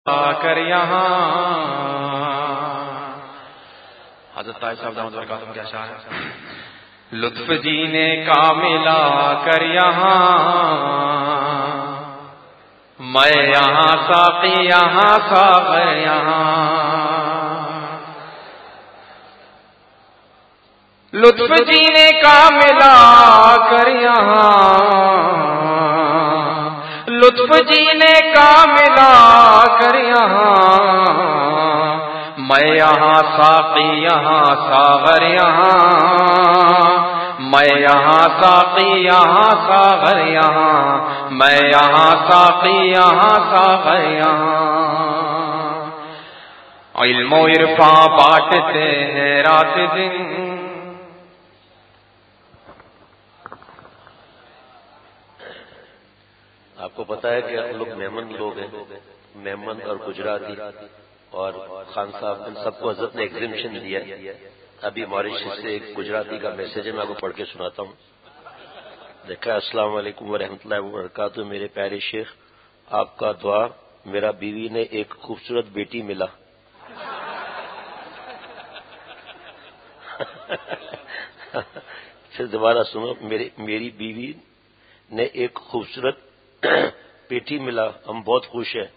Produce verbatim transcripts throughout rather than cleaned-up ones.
کر یہاں حضرت طاہر صاحب دامت برکاتہم کے اشعار ہیں. لطف جینے کا ملا کر یہاں میں یہاں ساقی یہاں ساغر یہاں. لطف جینے کا ملا کر یہاں لطف جینے کا ملا کر یہاں میں یہاں ساقی یہاں ساغر یہاں میں یہاں ساقی یہاں ساغر یہاں میں یہاں ساقی یہاں ساغر یہاں. علم و عرفاں بانٹتے ہیں رات دن آپ کو پتا ہے کہ ہم لوگ میمن لوگ ہیں, میمن اور گجراتی اور خان صاحب ان سب کو حضرت نے ایگزیمشن دیا ہے. ابھی ماریشس سے ایک گجراتی کا میسج ہے, میں آپ کو پڑھ کے سناتا ہوں. دیکھا, السلام علیکم ورحمۃ اللہ وبرکاتہ. میرے پیارے شیخ, آپ کا دعا, میرا بیوی نے ایک خوبصورت بیٹی ملا. پھر دوبارہ سنو, میری میری بیوی نے ایک خوبصورت بیٹی ملا, ہم بہت خوش ہیں.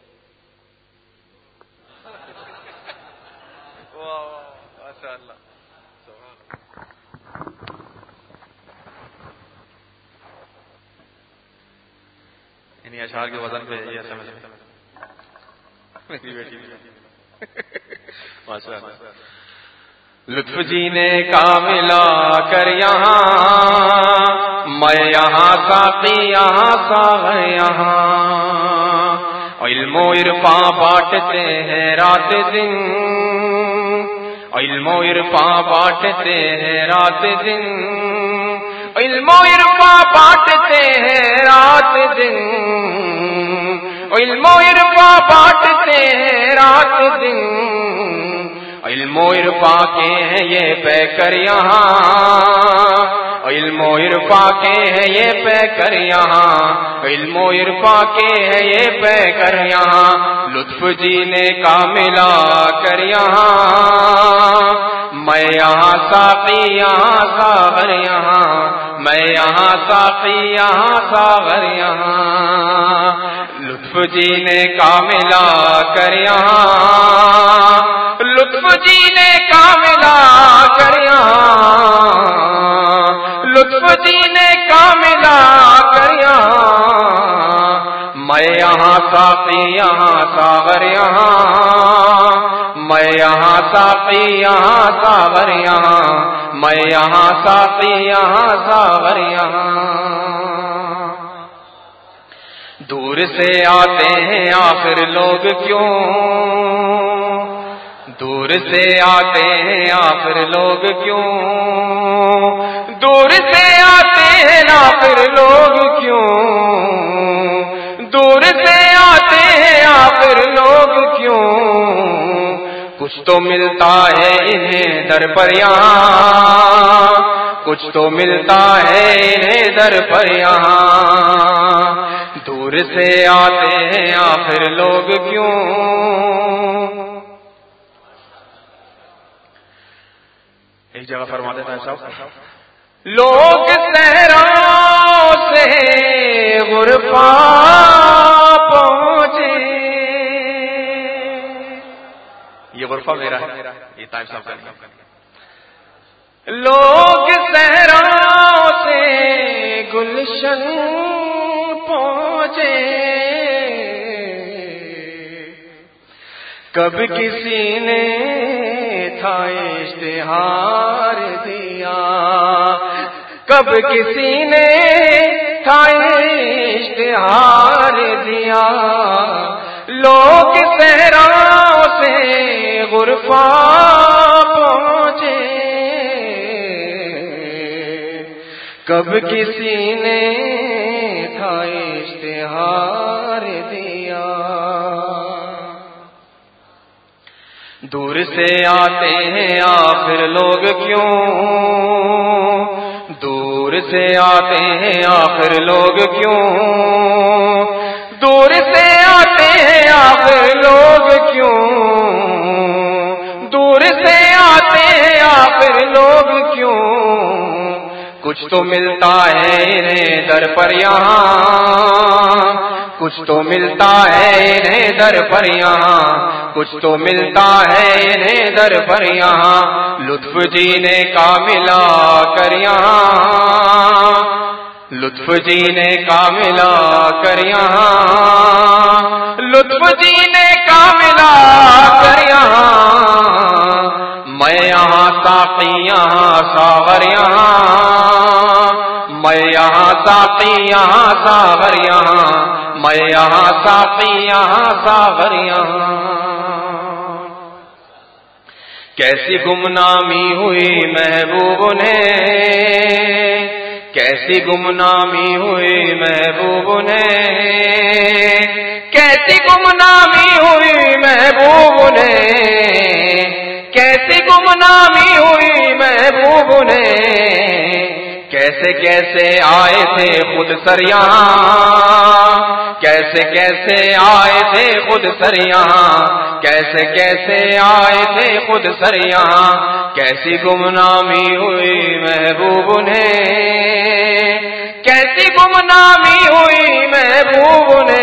انہیں اشعار کے وزن پہ یہ سمجھ میری بیٹی ماشاء اللہ. لطف جینے کا ملا کر یہاں میں یہاں ساقی یہاں ساغر یہاں. علم و عرفاں بانٹتے ہیں رات دن علم و عرفاں بانٹتے ہیں رات دن علم و عرفاں بانٹتے ہیں رات دن علم و عرفاں بانٹتے ہیں رات دن. علم و عرفاں کے ہیں یہ پہ کر یہاں علم و عرفاں کے ہیں یہ پہ کر یہاں علم و عرفاں کے ہیں یہ پہ کر یہاں. لطف جینے کا ملا کر یہاں میں یہاں ساقی یہاں ساغر یہاں میں یہاں ساقی یہاں ساغر یہاں. لطف جینے کا ملا کر یہاں لطف جینے کا ملا کر یہاں لطف جینے کا ملا کر یہاں میں یہاں ساقی یہاں ساغر یہاں میں یہاں ساقی یہاں ساغر یہاں میں یہاں ساقی یہاں ساغر یہاں. دور سے آتے ہیں آخر لوگ کیوں دور سے آتے ہیں آخر لوگ کیوں دور سے آتے ہیں آخر لوگ کیوں دور سے آتے ہیں آخر لوگ کیوں. کچھ تو ملتا ہے انہیں در پر یہاں کچھ تو ملتا ہے انہیں در پر یہاں. دور سے آتے ہیں آخر لوگ کیوں. ایک جگہ فرماتے ہیں صاحب, لوگ صحراؤں سے غرفا پہنچے. یہ غرفہ میرا ہے, یہ طاہر صاحب کا. لوگ صحراؤں سے گلشن پہنچے کب کسی نے تھا اشتہار دیا کب کسی نے تھا اشتہار دیا. لوگ صحراؤں سے غرفا پہنچے کب کسی نے تھا اشتہار دیا. دور سے آتے ہیں آخر لوگ کیوں دور سے آتے ہیں آخر لوگ کیوں دور سے آتے ہیں آخر لوگ کچھ تو ملتا ہے انہیں در پر یہاں، کچھ تو ملتا ہے انہیں در پر یہاں، کچھ تو ملتا ہے انہیں در پر یہاں، لطف جینے کا ملا کر یہاں، لطف جینے کا ملا کر یہاں، لطف جینے کا ملا کر یہاں، میں یہاں ساقی یہاں ساغر یہاں، میں یہاں ساقی یہاں ساغر یہاں، میں یہاں ساقی یہاں ساغر یہاں۔ کیسی گمنامی ہوئی محبوب نے، کیسی گمنامی ہوئی محبوب نے، کیسی گمنامی ہوئی محبوب نے، کیسی گمنامی ہوئی محبوب نے، کیسے کیسے آئے تھے خود سر یہاں، کیسے کیسے آئے تھے خود سر یہاں، کیسے کیسے آئے تھے خود سر یہاں، کیسی گمنامی ہوئی محبوب نے، کیسی گمنامی ہوئی محبوب نے،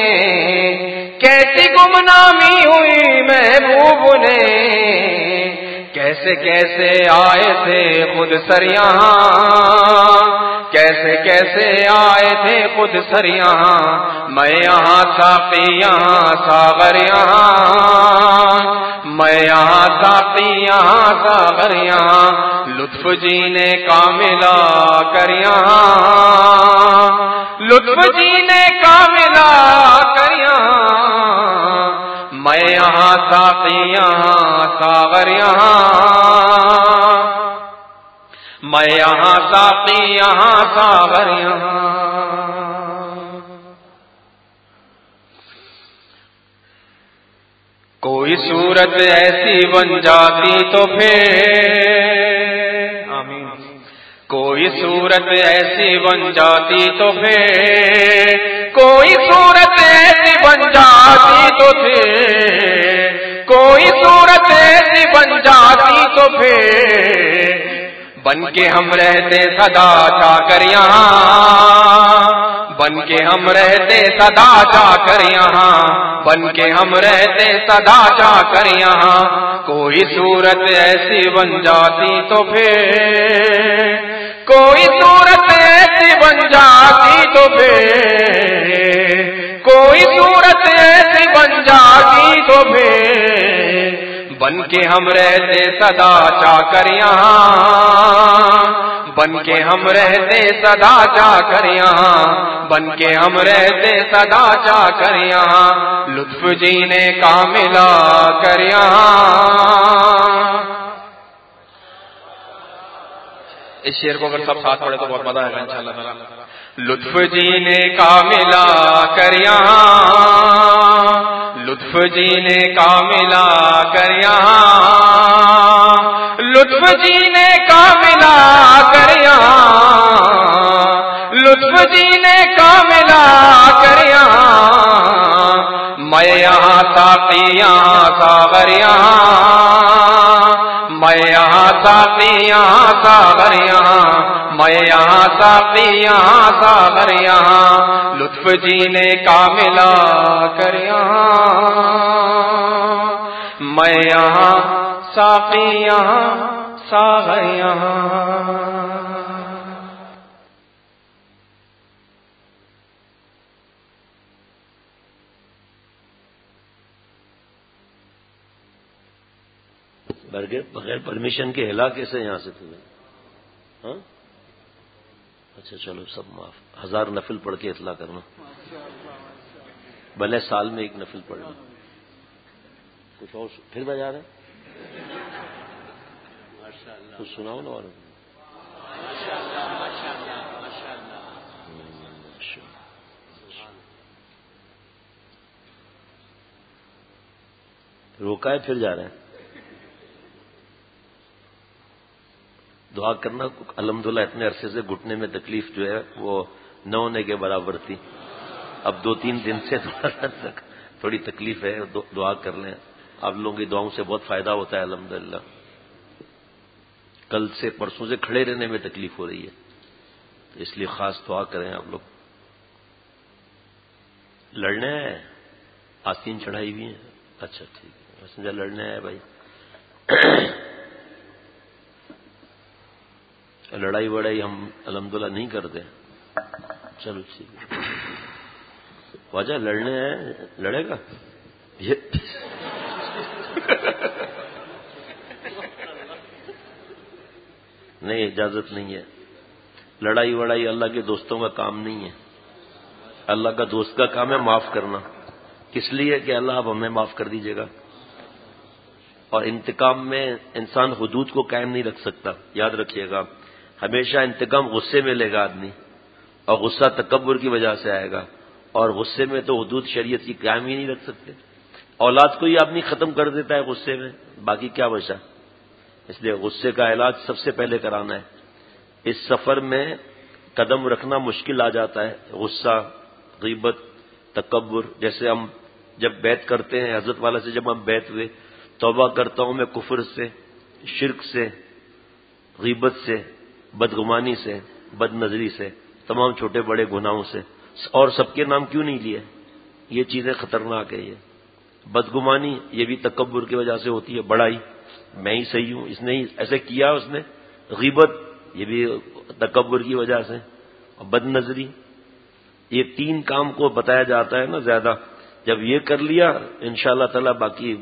کیسی گمنامی ہوئی محبوب نے، کیسے کیسے آئے تھے خود سر یہاں، کیسے کیسے آئے تھے خود سر یہاں، میں یہاں ساقی یہاں ساغر یہاں، میں یہاں ساقی یہاں ساغر یہاں، لطف جینے کا ملا کر یہاں، لطف جینے کا ملا کر یہاں، میں یہاں ساقی یہاں ساغر یہاں، میں یہاں ساقی یہاں ساغر یہاں۔ کوئی صورت ایسی بن جاتی تو پھر، آمین، کوئی صورت ایسی بن جاتی تو پھر، کوئی صورت ایسی بن جاتی تو پھر، کوئی صورت ایسی بن جاتی تو پھر، بن کے ہم رہتے صدا جا کر یہاں، بن کے ہم رہتے صدا جا کر یہاں، بن کے ہم رہتے صدا جا کر یہاں، کوئی صورت ایسی بن جاتی تو پھر، کوئی صورت ایسی بن جاتی تو پھر، کوئی صورت ایسی بن جاتی تو پھر، بن کے ہم رہتے صدا جا کر یہاں، بن کے ہم رہتے صدا جا کر یہاں، بن کے ہم رہتے صدا جا کر یہاں، لطف جینے کا ملا کر یہاں۔ اس شعر کو اگر سب ساتھ پڑھے تو بہت مزہ آئے گا انشاءاللہ تعالی۔ لطف جینے کا ملا کر یہاں، لطف جینے کا ملا کر یہاں، لطف جینے کا ملا کر یہاں، لطف جینے کا ملا کر یہاں، میں یہاں ساقی یہاں ساغر یہاں، میں یہاں ساقی یہاں ساغر یہاں، میں یہاں ساقی یہاں ساغر یہاں، لطف جینے کا ملا کر یہاں، میں یہاں ساقی یہاں ساغر یہاں۔ بغیر پرمیشن کے ہلا کیسے یہاں سے تمہیں؟ ہاں اچھا چلو سب معاف، ہزار نفل پڑھ کے اطلاع کرنا، بھلے سال میں ایک نفل پڑھنا۔ کچھ اور پھر بجا رہے کچھ سناؤ نا اور روکا ہے پھر جا رہے ہیں۔ دعا کرنا، الحمدللہ اتنے عرصے سے گھٹنے میں تکلیف جو ہے وہ نہ ہونے کے برابر تھی، اب دو تین دن سے تھوڑی تکلیف ہے، دعا کر لیں، آپ لوگوں کی دعاؤں سے بہت فائدہ ہوتا ہے الحمدللہ۔ کل سے پرسوں سے کھڑے رہنے میں تکلیف ہو رہی ہے، تو اس لیے خاص دعا کریں آپ لوگ. لڑنے ہیں آستین چڑھائی ہوئی ہیں. اچھا ٹھیک ہے, سمجھا لڑنے ہے بھائی. لڑائی وڑائی ہم الحمدللہ نہیں کرتے. چلو ٹھیک ہے. واجہ لڑنے ہیں, لڑے گا یہ نہیں, اجازت نہیں ہے. لڑائی وڑائی اللہ کے دوستوں کا کام نہیں ہے. اللہ کا دوست کا کام ہے معاف کرنا. کس لیے کہ اللہ اب ہمیں معاف کر دیجیے گا. اور انتقام میں انسان حدود کو قائم نہیں رکھ سکتا. یاد رکھیے گا, ہمیشہ انتقام غصے میں لے گا آدمی, اور غصہ تکبر کی وجہ سے آئے گا. اور غصے میں تو حدود شریعت کی قائم ہی نہیں رکھ سکتے. اولاد کو ہی آدمی ختم کر دیتا ہے غصے میں, باقی کیا بچا. اس لیے غصے کا علاج سب سے پہلے کرانا ہے. اس سفر میں قدم رکھنا مشکل آ جاتا ہے. غصہ, غیبت, تکبر. جیسے ہم جب بیعت کرتے ہیں حضرت والا سے, جب ہم بیعت ہوئے, توبہ کرتا ہوں میں کفر سے, شرک سے, غیبت سے, بدگمانی سے, بد نظری سے, تمام چھوٹے بڑے گناہوں سے. اور سب کے نام کیوں نہیں لیے؟ یہ چیزیں خطرناک ہے. یہ بدگمانی یہ بھی تکبر کی وجہ سے ہوتی ہے. بڑائی, میں ہی صحیح ہوں, اس نے ہی ایسے کیا اس نے. غیبت یہ بھی تکبر کی وجہ سے. اور بد نظری, یہ تین کام کو بتایا جاتا ہے نا زیادہ. جب یہ کر لیا انشاءاللہ تعالی باقی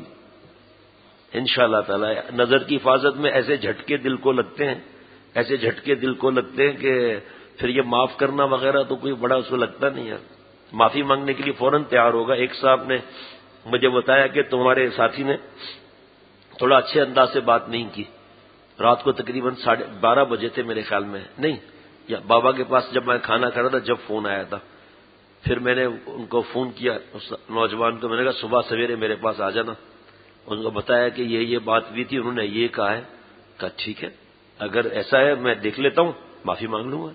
انشاءاللہ تعالی. نظر کی حفاظت میں ایسے جھٹکے دل کو لگتے ہیں, ایسے جھٹکے دل کو لگتے ہیں کہ پھر یہ معاف کرنا وغیرہ تو کوئی بڑا اس کو لگتا نہیں ہے. معافی مانگنے کے لیے فوراً تیار ہوگا. ایک صاحب نے مجھے بتایا کہ تمہارے ساتھی نے تھوڑا اچھے انداز سے بات نہیں کی. رات کو تقریباً ساڑھے بارہ بجے تھے میرے خیال میں, نہیں یا بابا کے پاس جب میں کھانا کھا رہا تھا جب فون آیا تھا. پھر میں نے ان کو فون کیا, اس نوجوان کو میں نے کہا صبح سویرے میرے پاس آ جانا. ان کو بتایا کہ یہ یہ بات بھی تھی, انہوں نے یہ کہا ہے. کہا ٹھیک ہے, اگر ایسا ہے میں دیکھ لیتا ہوں, معافی مانگ لوں گا.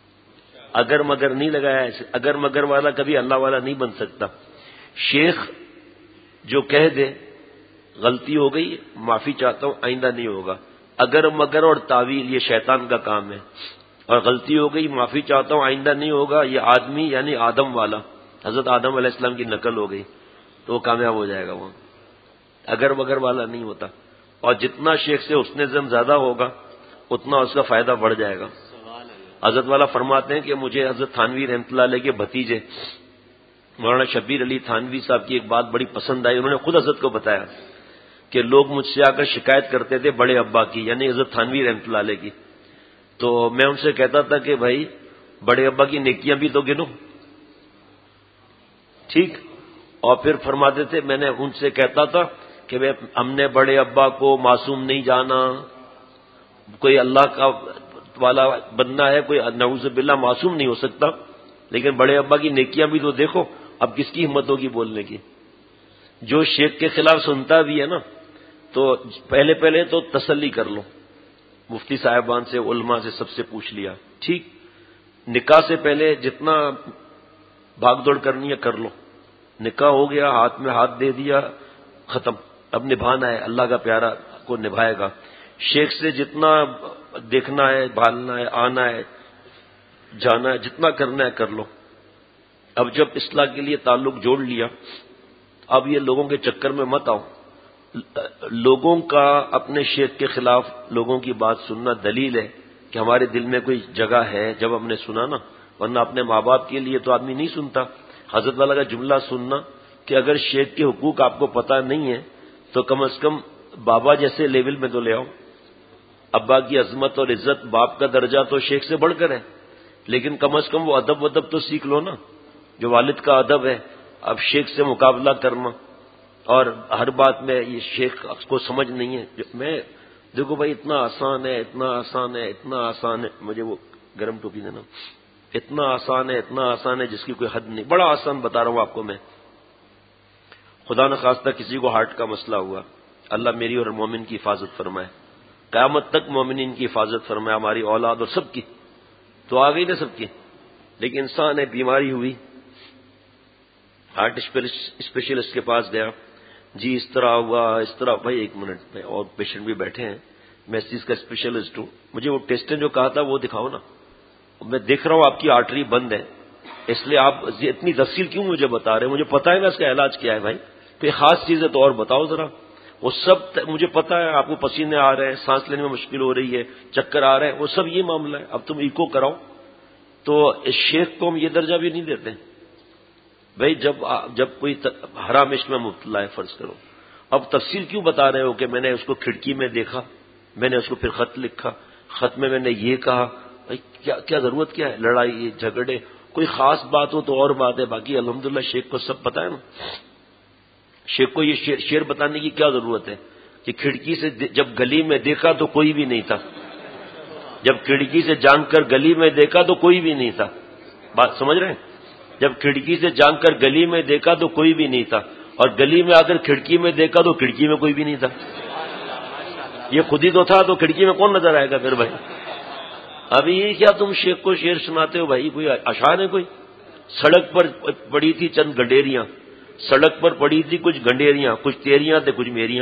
اگر مگر نہیں لگایا ایسے. اگر مگر والا کبھی اللہ والا نہیں بن سکتا. شیخ جو کہہ دے غلطی ہو گئی معافی چاہتا ہوں آئندہ نہیں ہوگا. اگر مگر اور تعویل یہ شیطان کا کام ہے. اور غلطی ہو گئی معافی چاہتا ہوں آئندہ نہیں ہوگا, یہ آدمی یعنی آدم والا, حضرت آدم علیہ السلام کی نقل ہو گئی تو وہ کامیاب ہو جائے گا. وہاں اگر مگر والا نہیں ہوتا. اور جتنا شیخ سے حسن ظن زیادہ ہوگا اتنا اس کا فائدہ بڑھ جائے گا. حضرت والا فرماتے ہیں کہ مجھے حضرت تھانوی رحمۃ اللہ علیہ کے بھتیجے مولانا شبیر علی تھانوی صاحب کی ایک بات بڑی پسند آئی. انہوں نے خود حضرت کو بتایا کہ لوگ مجھ سے آ کر شکایت کرتے تھے بڑے ابا کی, یعنی حضرت تھانوی رحمۃ اللہ علیہ کی. تو میں ان سے کہتا تھا کہ بھائی بڑے ابا کی نیکیاں بھی تو گنو, ٹھیک. اور پھر فرماتے تھے, میں نے ان سے کہتا تھا کہ ہم نے بڑے ابا کو معصوم نہیں جانا, کوئی اللہ کا والا بندہ ہے, کوئی نعوذ باللہ معصوم نہیں ہو سکتا, لیکن بڑے ابا کی نیکیاں بھی تو دیکھو. اب کس کی ہمت ہوگی بولنے کی؟ جو شیخ کے خلاف سنتا بھی ہے نا تو پہلے پہلے تو تسلی کر لو, مفتی صاحبان سے, علماء سے, سب سے پوچھ لیا, ٹھیک. نکاح سے پہلے جتنا بھاگ دوڑ کرنی ہے کر لو. نکاح ہو گیا, ہاتھ میں ہاتھ دے دیا, ختم. اب نبھانا ہے, اللہ کا پیارا کو نبھائے گا. شیخ سے جتنا دیکھنا ہے, بھالنا ہے, آنا ہے, جانا ہے, جتنا کرنا ہے کر لو. اب جب اصلاح کے لیے تعلق جوڑ لیا, اب یہ لوگوں کے چکر میں مت آؤ. لوگوں کا اپنے شیخ کے خلاف لوگوں کی بات سننا دلیل ہے کہ ہمارے دل میں کوئی جگہ ہے. جب ہم نے سنا نا, ورنہ اپنے ماں باپ کے لیے تو آدمی نہیں سنتا. حضرت والا کا جملہ سننا کہ اگر شیخ کے حقوق آپ کو پتہ نہیں ہے تو کم از کم بابا جیسے لیول میں تو لے آؤ. ابا کی عظمت اور عزت, باپ کا درجہ تو شیخ سے بڑھ کر ہے, لیکن کم از کم وہ ادب ودب تو سیکھ لو نا جو والد کا ادب ہے. اب شیخ سے مقابلہ کرنا اور ہر بات میں یہ شیخ کو سمجھ نہیں ہے. میں دیکھو بھائی اتنا آسان ہے, اتنا آسان ہے, اتنا آسان ہے. مجھے وہ گرم ٹوپی دینا. اتنا آسان ہے, اتنا آسان ہے جس کی کوئی حد نہیں. بڑا آسان بتا رہا ہوں آپ کو میں. خدا نخواستہ کسی کو ہارٹ کا مسئلہ ہوا, اللہ میری اور مومن کی حفاظت فرمائے, قیامت تک مومنین کی حفاظت فرمائے, ہماری اولاد اور سب کی. تو آ گئی نا سب کی. لیکن انسان ہے, بیماری ہوئی, ہارٹ اسپیشلسٹ کے پاس گیا, جی اس طرح ہوا, اس طرح. بھائی ایک منٹ میں, اور پیشنٹ بھی بیٹھے ہیں, میں اس چیز کا اسپیشلسٹ ہوں, مجھے وہ ٹیسٹ نے جو کہا تھا وہ دکھاؤ نا. میں دیکھ رہا ہوں آپ کی آرٹری بند ہے، اس لیے آپ اتنی تفصیل کیوں مجھے بتا رہے ہیں؟ مجھے پتا ہے نا اس کا علاج کیا ہے بھائی، کوئی خاص چیز ہے تو اور بتاؤ ذرا۔ وہ سب مجھے پتا ہے، آپ کو پسینے آ رہے ہیں، سانس لینے میں مشکل ہو رہی ہے، چکر آ رہے ہیں، وہ سب یہ معاملہ ہے۔ اب تم ایکو کراؤ تو اس شیخ کو ہم یہ درجہ بھی نہیں دیتے بھائی، جب جب کوئی حرام عشق میں مبتلا ہے فرض کرو، اب تفصیل کیوں بتا رہے ہو کہ میں نے اس کو کھڑکی میں دیکھا، میں نے اس کو پھر خط لکھا، خط میں میں نے یہ کہا، بھائی کیا کیا ضرورت کیا ہے؟ لڑائی جھگڑے، کوئی خاص بات ہو تو اور بات ہے، باقی الحمدللہ شیخ کو سب پتا ہے نا۔ شیخ کو یہ شعر, شعر بتانے کی کیا ضرورت ہے کہ کھڑکی سے جب گلی میں دیکھا تو کوئی بھی نہیں تھا، جب کھڑکی سے جان کر گلی میں دیکھا تو کوئی بھی نہیں تھا، بات سمجھ رہے ہیں؟ جب کھڑکی سے جان کر گلی میں دیکھا تو کوئی بھی نہیں تھا، اور گلی میں آ کر کھڑکی میں دیکھا تو کھڑکی میں کوئی بھی نہیں تھا۔ یہ خود ہی تو تھا، تو کھڑکی میں کون نظر آئے گا پھر بھائی؟ ابھی یہ کیا تم شیخ کو شعر سناتے ہو بھائی؟ کوئی اشعار ہے کوئی؟ سڑک پر پڑی تھی چند گڈیریاں، سڑک پر پڑی تھی کچھ گنڈیریاں، کچھ تیریاں تھے کچھ میریاں۔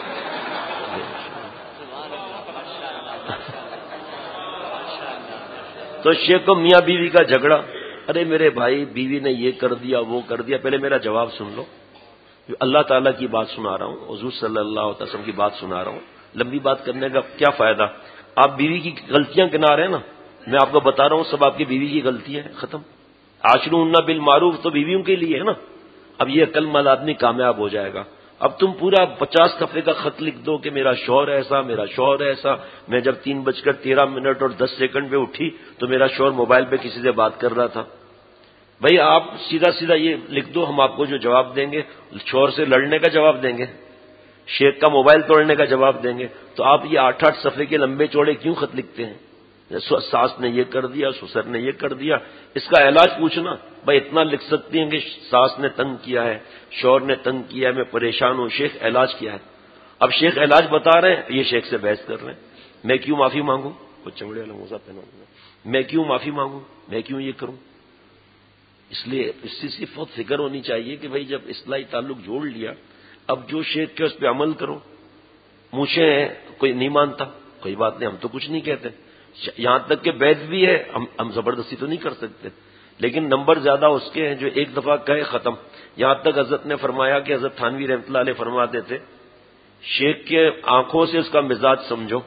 تو شیخ کو میاں بیوی کا جھگڑا، ارے میرے بھائی بیوی نے یہ کر دیا وہ کر دیا، پہلے میرا جواب سن لو۔ اللہ تعالیٰ کی بات سنا رہا ہوں، حضور صلی اللہ علیہ وسلم کی بات سنا رہا ہوں، لمبی بات کرنے کا کیا فائدہ؟ آپ بیوی کی غلطیاں گنا رہے ہیں نا، میں آپ کو بتا رہا ہوں سب آپ کی بیوی کی غلطیاں ہیں، ختم۔ عاشروہن بالمعروف تو بیویوں کے لیے ہے نا۔ اب یہ عقل مند آدمی کامیاب ہو جائے گا۔ اب تم پورا پچاس صفحے کا خط لکھ دو کہ میرا شوہر ایسا، میرا شوہر ایسا، میں جب تین بج کر تیرہ منٹ اور دس سیکنڈ پہ اٹھی تو میرا شوہر موبائل پہ کسی سے بات کر رہا تھا۔ بھائی آپ سیدھا سیدھا یہ لکھ دو، ہم آپ کو جو جواب دیں گے شوہر سے لڑنے کا جواب دیں گے، شیخ کا موبائل توڑنے کا جواب دیں گے، تو آپ یہ آٹھ آٹھ صفحے کے لمبے چوڑے کیوں خط لکھتے ہیں؟ ساس نے یہ کر دیا، سسر نے یہ کر دیا، اس کا علاج پوچھنا۔ بھائی اتنا لکھ سکتی ہیں کہ ساس نے تنگ کیا ہے، شوہر نے تنگ کیا ہے، میں پریشان ہوں، شیخ علاج کیا ہے؟ اب شیخ علاج بتا رہے ہیں، یہ شیخ سے بحث کر رہے ہیں۔ میں کیوں معافی مانگوں؟ وہ چمڑے والا موزہ پہنا ہوا، میں کیوں معافی مانگوں، میں کیوں یہ کروں؟ اس لیے اس سے صرف بہت فکر ہونی چاہیے کہ بھائی جب اصلاحی تعلق جوڑ لیا، اب جو شیخ کے اس پہ عمل کرو۔ مونچھیں ہیں، کوئی نہیں مانتا، کوئی بات نہیں، ہم تو کچھ نہیں کہتے، یہاں تک کہ بیعت بھی ہے، ہم ہم زبردستی تو نہیں کر سکتے، لیکن نمبر زیادہ اس کے ہیں جو ایک دفعہ کہے ختم۔ یہاں تک حضرت نے فرمایا کہ حضرت تھانوی رحمۃ اللہ علیہ فرماتے تھے شیخ کے آنکھوں سے اس کا مزاج سمجھو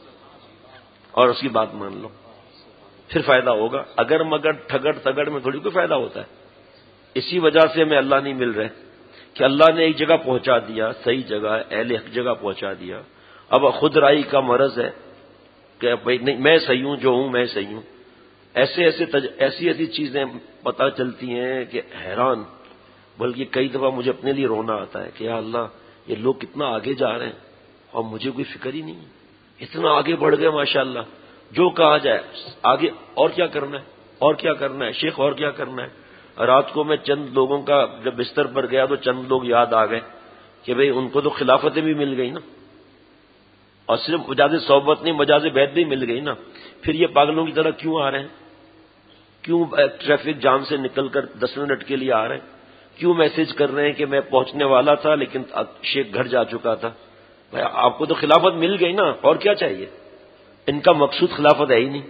اور اس کی بات مان لو، پھر فائدہ ہوگا۔ اگر مگر ٹھگڑ تگڑ میں تھوڑی کوئی فائدہ ہوتا ہے۔ اسی وجہ سے ہمیں اللہ نہیں مل رہے کہ اللہ نے ایک جگہ پہنچا دیا، صحیح جگہ اہل حق جگہ پہنچا دیا، اب خود رائی کا مرض ہے کہ بھائی نہیں میں صحیح ہوں، جو ہوں میں صحیح ہوں۔ ایسے ایسے تج... ایسی ایسی چیزیں پتہ چلتی ہیں کہ حیران، بلکہ کئی دفعہ مجھے اپنے لیے رونا آتا ہے کہ یا اللہ یہ لوگ کتنا آگے جا رہے ہیں اور مجھے کوئی فکر ہی نہیں ہے، اتنا آگے بڑھ گئے ماشاءاللہ۔ جو کہا جائے آگے، اور کیا کرنا ہے، اور کیا کرنا ہے شیخ، اور کیا کرنا ہے۔ رات کو میں چند لوگوں کا جب بستر پر گیا تو چند لوگ یاد آ گئے کہ بھئی ان کو تو خلافتیں بھی مل گئی نا، اور صرف مجاز صحبت نہیں، مجاز بیعت بھی مل گئی نا، پھر یہ پاگلوں کی طرح کیوں آ رہے ہیں؟ کیوں ٹریفک جام سے نکل کر دس منٹ کے لیے آ رہے ہیں؟ کیوں میسج کر رہے ہیں کہ میں پہنچنے والا تھا لیکن شیخ گھر جا چکا تھا؟ بھائی آپ کو تو خلافت مل گئی نا، اور کیا چاہیے؟ ان کا مقصود خلافت ہے ہی نہیں،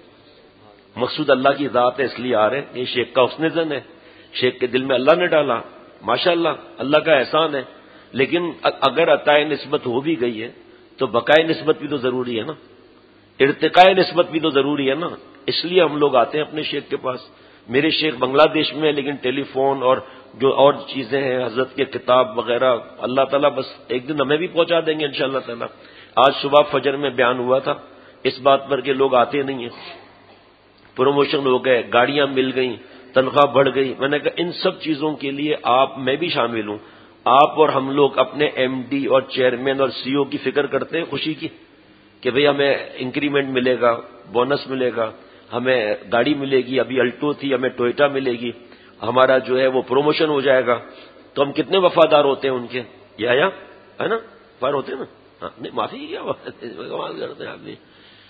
مقصود اللہ کی ذات ہے، اس لیے آ رہے ہیں۔ یہ شیخ کا حسن ظن ہے، شیخ کے دل میں اللہ نے ڈالا، ماشاءاللہ اللہ کا احسان ہے۔ لیکن اگر عطائے نسبت ہو بھی گئی ہے تو بقائے نسبت بھی تو ضروری ہے نا، ارتقائے نسبت بھی تو ضروری ہے نا۔ اس لیے ہم لوگ آتے ہیں اپنے شیخ کے پاس۔ میرے شیخ بنگلہ دیش میں، لیکن ٹیلی فون اور جو اور چیزیں ہیں حضرت کے کتاب وغیرہ، اللہ تعالیٰ بس ایک دن ہمیں بھی پہنچا دیں گے انشاءاللہ تعالیٰ۔ آج صبح فجر میں بیان ہوا تھا اس بات پر کہ لوگ آتے نہیں ہیں، پروموشن ہو گئے، گاڑیاں مل گئیں، تنخواہ بڑھ گئی۔ میں نے کہا ان سب چیزوں کے لیے آپ، میں بھی شامل ہوں، آپ اور ہم لوگ اپنے ایم ڈی اور چیئرمین اور سی او کی فکر کرتے ہیں، خوشی کی، کہ بھئی ہمیں انکریمنٹ ملے گا، بونس ملے گا، ہمیں گاڑی ملے گی، ابھی الٹو تھی ہمیں ٹوئٹا ملے گی، ہمارا جو ہے وہ پروموشن ہو جائے گا، تو ہم کتنے وفادار ہوتے ہیں ان کے، یا یا ہے نا، وفادار ہوتے ہیں نا۔ ہاں نہیں معافی کیا کمال کرتے ہیں آدمی۔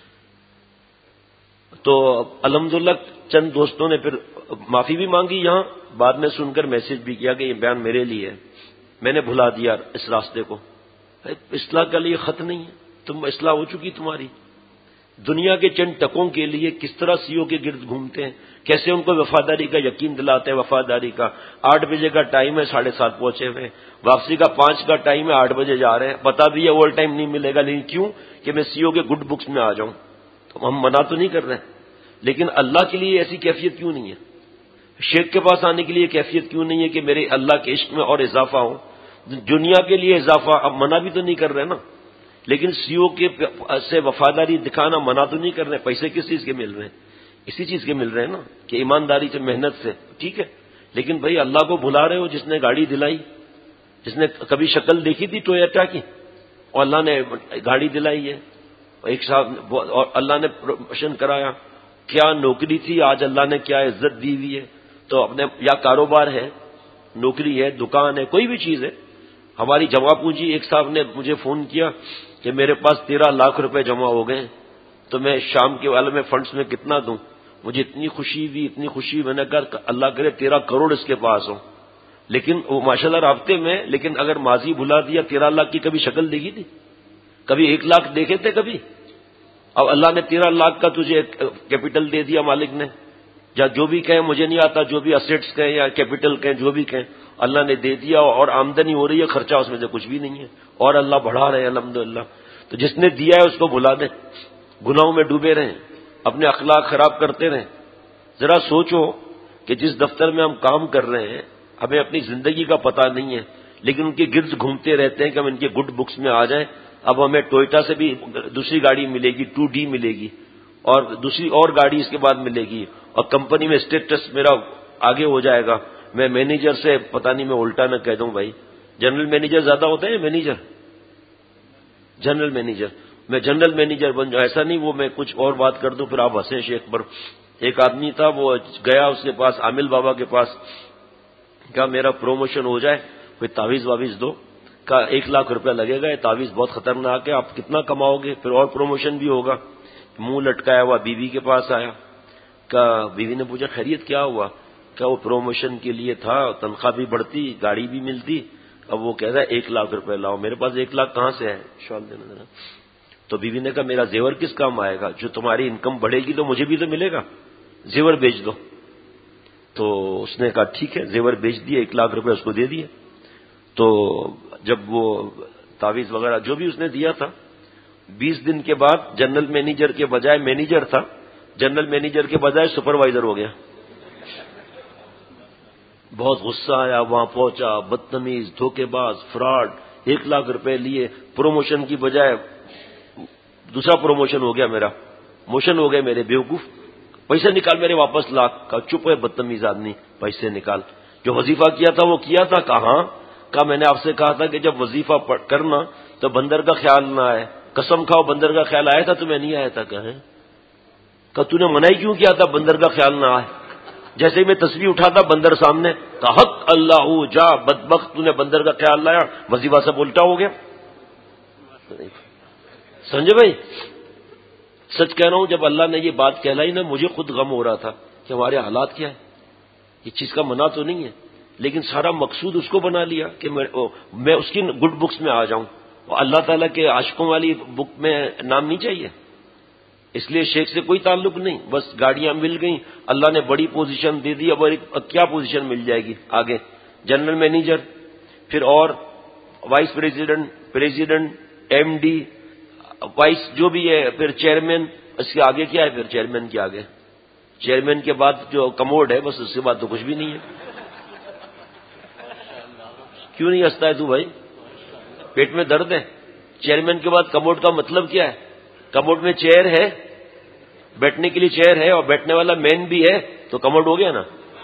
تو الحمدللہ چند دوستوں نے پھر معافی بھی مانگی، یہاں بعد میں سن کر میسج بھی کیا کہ یہ بیان میرے لیے ہے، میں نے بھلا دیا اس راستے کو۔ اصلاح کا لیے خط نہیں ہے، تم اصلاح ہو چکی تمہاری، دنیا کے چند ٹکوں کے لیے کس طرح سیو کے گرد گھومتے ہیں، کیسے ان کو وفاداری کا یقین دلاتے ہیں، وفاداری کا۔ آٹھ بجے کا ٹائم ہے، ساڑھے سات پہنچے ہوئے، واپسی کا پانچ کا ٹائم ہے، آٹھ بجے جا رہے ہیں، بتا بھی ہے اوور ٹائم نہیں ملے گا، لیکن کیوں کہ میں سیو کے گڈ بکس میں آ جاؤں۔ تو ہم منع تو نہیں کر رہے، لیکن اللہ کے لیے ایسی کیفیت کیوں نہیں ہے؟ شیخ کے پاس آنے کے لیے کیفیت کیوں نہیں ہے کہ میرے اللہ کے عشق میں اور اضافہ ہو؟ دنیا کے لیے اضافہ اب منع بھی تو نہیں کر رہے نا، لیکن سیو کے سے وفاداری دکھانا منع تو نہیں کر رہے۔ پیسے کس چیز کے مل رہے ہیں؟ اسی چیز کے مل رہے ہیں نا کہ ایمانداری سے، محنت سے، ٹھیک ہے، لیکن بھائی اللہ کو بلا رہے ہو جس نے گاڑی دلائی، جس نے کبھی شکل دیکھی تھی ٹویوٹا کی اور اللہ نے گاڑی دلائی ہے، ایک صاحب اور اللہ نے پروموشن کرایا، کیا نوکری تھی، آج اللہ نے کیا عزت دی ہوئی ہے۔ تو اپنے یا کاروبار ہے، نوکری ہے، دکان ہے، کوئی بھی چیز ہے، ہماری جمع پونجی۔ ایک صاحب نے مجھے فون کیا کہ میرے پاس تیرہ لاکھ روپے جمع ہو گئے، تو میں شام کے والے میں فنڈز میں کتنا دوں؟ مجھے اتنی خوشی ہوئی، اتنی خوشی، میں نے کہا اللہ کرے تیرہ کروڑ اس کے پاس ہو، لیکن وہ ماشاءاللہ رابطے میں، لیکن اگر ماضی بھلا دیا، تیرہ لاکھ کی کبھی شکل دیکھی تھی؟ کبھی ایک لاکھ دیکھے تھے کبھی؟ اب اللہ نے تیرہ لاکھ کا تجھے کیپٹل دے دیا مالک نے، یا جو بھی کہیں، مجھے نہیں آتا، جو بھی اسیٹس کہیں یا کیپٹل کہیں، جو بھی کہیں، اللہ نے دے دیا اور آمدنی ہو رہی ہے، خرچہ اس میں سے کچھ بھی نہیں ہے، اور اللہ بڑھا رہے ہیں الحمدللہ۔ تو جس نے دیا ہے اس کو بھلا دیں، گناہوں میں ڈوبے رہیں، اپنے اخلاق خراب کرتے رہیں۔ ذرا سوچو کہ جس دفتر میں ہم کام کر رہے ہیں، ہمیں اپنی زندگی کا پتہ نہیں ہے، لیکن ان کے گرد گھومتے رہتے ہیں کہ ہم ان کے گڈ بکس میں آ جائیں۔ اب ہمیں ٹوئٹا سے بھی دوسری گاڑی ملے گی، ٹو ڈی ملے گی، اور دوسری اور گاڑی اس کے بعد ملے گی، اور کمپنی میں اسٹیٹس میرا آگے ہو جائے گا۔ میں مینیجر سے پتہ نہیں میں الٹا نہ کہہ دوں بھائی، جنرل مینیجر زیادہ ہوتا ہے یا مینیجر؟ جنرل مینیجر، میں جنرل مینیجر بن جاؤں، ایسا نہیں وہ میں کچھ اور بات کر دوں پھر آپ ہنسیں شیخ پر۔ ایک آدمی تھا، وہ گیا اس کے پاس، عامل بابا کے پاس، کہا میرا پروموشن ہو جائے، کوئی تعویذ واویز دو۔ کہا ایک لاکھ روپیہ لگے گا، یہ تعویذ بہت خطرناک ہے، آپ کتنا کماؤ گے، پھر اور پروموشن بھی ہوگا۔ منہ لٹکایا ہوا بیوی کے پاس آیا، کہا بیوی نے پوچھا خیریت کیا ہوا؟ کہا وہ پروموشن کے لیے تھا، تنخواہ بھی بڑھتی، گاڑی بھی ملتی، اب وہ کہہ رہا ہے ایک لاکھ روپے لاؤ۔ میرے پاس ایک لاکھ کہاں سے ہے؟ شال دینا ذرا۔ تو بیوی نے کہا میرا زیور کس کام آئے گا؟ جو تمہاری انکم بڑھے گی تو مجھے بھی تو ملے گا، زیور بیچ دو۔ تو اس نے کہا ٹھیک ہے، زیور بیچ دیے، ایک لاکھ روپے اس کو دے دیے۔ تو جب وہ تعویذ وغیرہ جو بھی اس نے دیا تھا، بیس دن کے بعد جنرل مینیجر کے بجائے، مینیجر تھا، جنرل مینیجر کے بجائے سپروائزر ہو گیا۔ بہت غصہ آیا، وہاں پہنچا، بدتمیز، دھوکے باز، فراڈ، ایک لاکھ روپے لیے، پروموشن کی بجائے دوسرا پروموشن ہو گیا، میرا موشن ہو گئے میرے، بیوقوف، پیسے نکال میرے واپس لاکھ۔ کا چپ ہے بدتمیز آدمی، پیسے نکال، جو وظیفہ کیا تھا وہ کیا تھا، کہاں؟ کہا میں نے آپ سے کہا تھا کہ جب وظیفہ کرنا تو بندر کا خیال نہ آئے، قسم کھاؤ بندر کا خیال آیا تھا تمہیں نہیں آیا تھا؟ کہیں کہ تو نے منع کیوں کیا تھا بندر کا خیال نہ آئے؟ جیسے میں تسبیح اٹھاتا بندر سامنے، کہ حق اللہ جا بدبخت، تو نے بندر کا خیال لایا، وظیفہ سب الٹا ہو گیا۔ سمجھے بھائی؟ سچ کہہ رہا ہوں، جب اللہ نے یہ بات کہلائی نا، مجھے خود غم ہو رہا تھا کہ ہمارے حالات کیا ہے۔ یہ چیز کا منع تو نہیں ہے، لیکن سارا مقصود اس کو بنا لیا کہ میں اس کی گڈ بکس میں آ جاؤں، اور اللہ تعالیٰ کے عاشقوں والی بک میں نام نہیں چاہیے۔ اس لیے شیخ سے کوئی تعلق نہیں، بس گاڑیاں مل گئیں، اللہ نے بڑی پوزیشن دے دی، اب کیا پوزیشن مل جائے گی آگے؟ جنرل مینیجر، پھر اور vice president, president, M D, vice جو بھی ہے، پھر چیئرمین، اس کے آگے کیا ہے؟ پھر چیئرمین کے آگے، چیئرمین کے بعد جو کموڈ ہے، بس اس کے بعد تو کچھ بھی نہیں ہے۔ کیوں نہیں ہنستا ہے تو بھائی؟ پیٹ میں درد ہے؟ چیئرمین کے بعد کموڈ کا مطلب کیا ہے؟ کموڈ میں چیئر ہے، بیٹھنے کے لیے چیئر ہے، اور بیٹھنے والا مین بھی ہے، تو کموڈ ہو گیا نا۔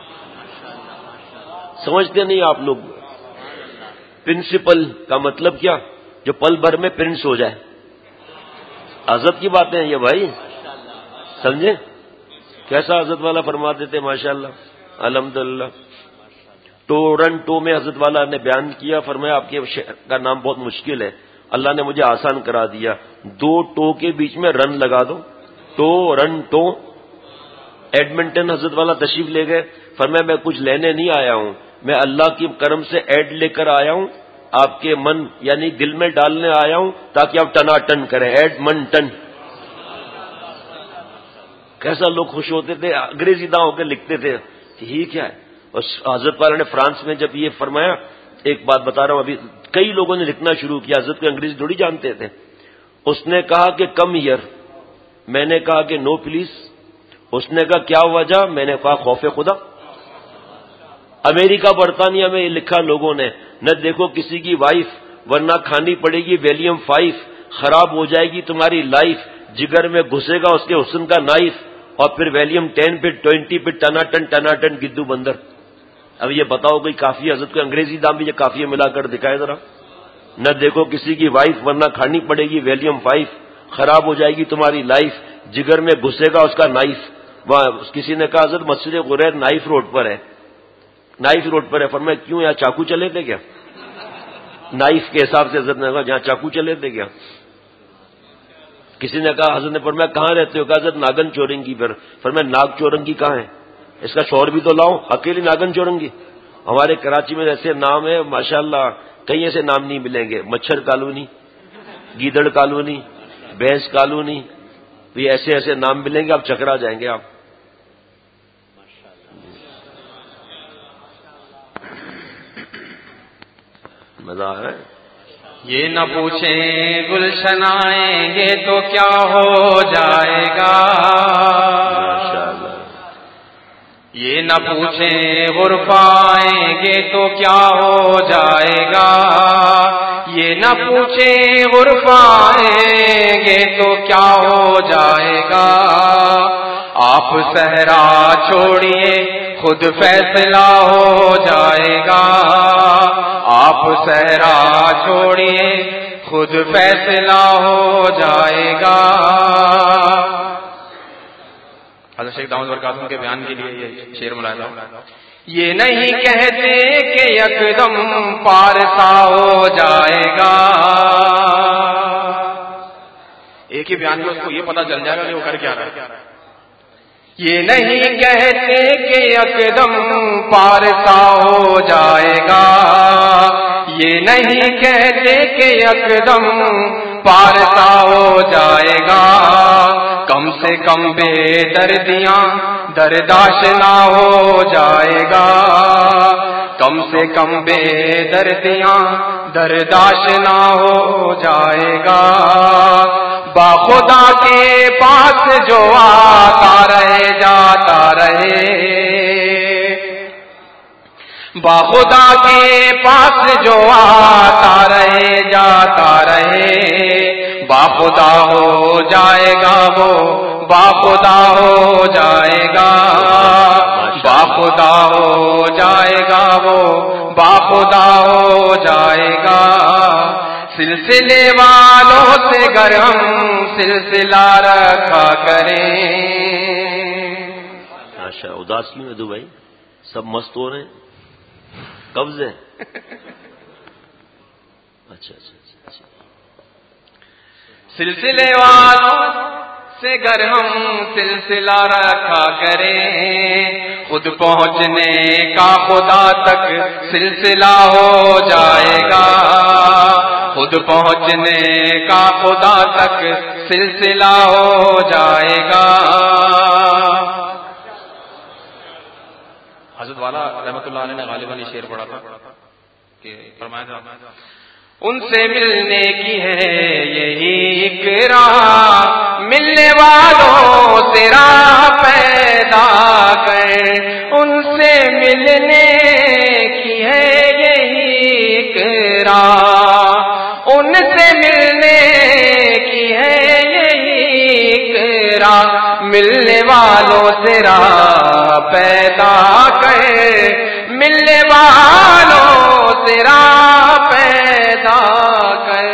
سمجھتے نہیں آپ لوگ؟ پرنسپل کا مطلب کیا؟ جو پل بھر میں پرنس ہو جائے۔ عزت کی باتیں ہیں یہ بھائی، سمجھے؟ کیسا عزت والا فرما دیتے ماشاءاللہ، الحمدللہ۔ ٹورنٹو میں حضرت والا نے بیان کیا، فرمایا آپ کے شہر کا نام بہت مشکل ہے، اللہ نے مجھے آسان کرا دیا، دو ٹو کے بیچ میں رن لگا دو، ٹورنٹو۔ ایڈمنٹن حضرت والا تشریف لے گئے، فرمایا میں کچھ لینے نہیں آیا ہوں، میں اللہ کی کرم سے ایڈ لے کر آیا ہوں، آپ کے من یعنی دل میں ڈالنے آیا ہوں تاکہ آپ ٹنا ٹن کریں، ایڈ من ٹن۔ کیسا لوگ خوش ہوتے تھے، انگریزی داں ہو کے لکھتے تھے کہ یہ کیا ہے. اور حضرت والا نے فرانس میں جب یہ فرمایا، ایک بات بتا رہا ہوں، ابھی کئی لوگوں نے لکھنا شروع کیا، حضرت کو انگریزی تھوڑی جانتے تھے. اس نے کہا کہ کم ہیئر، میں نے کہا کہ نو پلیز. اس نے کہا کیا وجہ؟ میں نے کہا خوف خدا. امریکہ برطانیہ میں یہ لکھا لوگوں نے، نہ دیکھو کسی کی وائف ورنہ کھانی پڑے گی ویلیم فائف، خراب ہو جائے گی تمہاری لائف، جگر میں گھسے گا اس کے حسن کا نائف، اور پھر ویلیم ٹین پہ ٹوینٹی پہ ٹناٹن ٹناٹن گدو بندر. اب یہ بتاؤ کوئی کافی حضرت کو انگریزی دام بھی یہ کافی ملا کر دکھائے ذرا. نہ دیکھو کسی کی وائف ورنہ کھانی پڑے گی ویلیم فائف، خراب ہو جائے گی تمہاری لائف، جگر میں گھسے گا اس کا نائف. وہاں کسی نے کہا حضرت مسجد غریر نائف روڈ پر ہے. نائف روڈ پر ہے. فرمایا کیوں، یہاں چاقو چلے تھے کیا؟ نائف کے حساب سے حضرت نے کہا جہاں چاقو چلے تھے کیا؟ کسی نے کہا، حضرت نے فرمایا کہاں رہتے ہو؟ کہا حضرت ناگن چورنگی پر. فرمایا ناگ چورنگی کہاں ہے؟ اس کا شوہر بھی تو لاؤ. اکیلی ناگن چورنگی؟ ہمارے کراچی میں ایسے نام ہے ماشاءاللہ، کئی ایسے نام نہیں ملیں گے. مچھر کالونی، گیدڑ کالونی، بھینس کالونی، یہ ایسے ایسے نام ملیں گے، آپ چکرا جائیں گے آپ. مزہ آ رہا ہے. یہ نہ پوچھیں گلشن آئیں گے تو کیا ہو جائے گا، یہ نہ پوچھیں غرب آئیں گے تو کیا ہو جائے گا، یہ نہ پوچھیں غرب آئیں گے تو کیا ہو جائے گا. آپ صحرا چھوڑیے خود فیصلہ ہو جائے گا، آپ صحرا چھوڑیے خود فیصلہ ہو جائے گا. حضرت شیخ دامت برکاتہ کے بیان کے لیے یہ شعر ملاحظہ. یہ نہیں کہتے کہ یکدم پارسا ہو جائے گا، ایک ہی بیان میں اس کو یہ پتا چل جائے گا کہ وہ کر کیا رہا ہے. یہ نہیں کہتے کہ یکدم پارسا ہو جائے گا، یہ نہیں کہتے کہ یکدم پارسا ہو جائے گا. کم سے کم بے دردیاں درداشنا ہو جائے گا، کم سے کم بے دردیاں درداشنا ہو جائے گا. با خدا کے پاس جو آتا رہے جاتا رہے، با خدا کے پاس جو آتا رہے جاتا رہے، با خدا ہو جائے گا وہ، با خدا ہو جائے گا، با خدا ہو جائے گا وہ، با خدا ہو جائے گا. سلسلے والوں سے گر ہم سلسلہ رکھا کریں. اچھا اداس کیوں ہے دو بھائی؟ سب مست ہو رہے ہیں، قبض ہے. اچھا اچھا اچھا. سلسلے والوں سے گر ہم سلسلہ رکھا کریں، خود پہنچنے کا خدا تک سلسلہ ہو جائے گا، خود پہنچنے کا خدا تک سلسلہ ہو جائے گا. حضرت والا رحمۃ اللہ علیہ نے غالباً یہ شعر پڑھا تھا کہ فرمایا تھا ان سے ملنے کی ہے یہی ایک راہ، ملنے والوں سے راہ پیدا کر، ان سے ملنے کی ہے یہی ایک راہ، ان سے ملنے کی ہے یہی ایک راہ، ملنے والوں سے راہ پیدا کر، ملنے والوں سے راہ پیدا کر.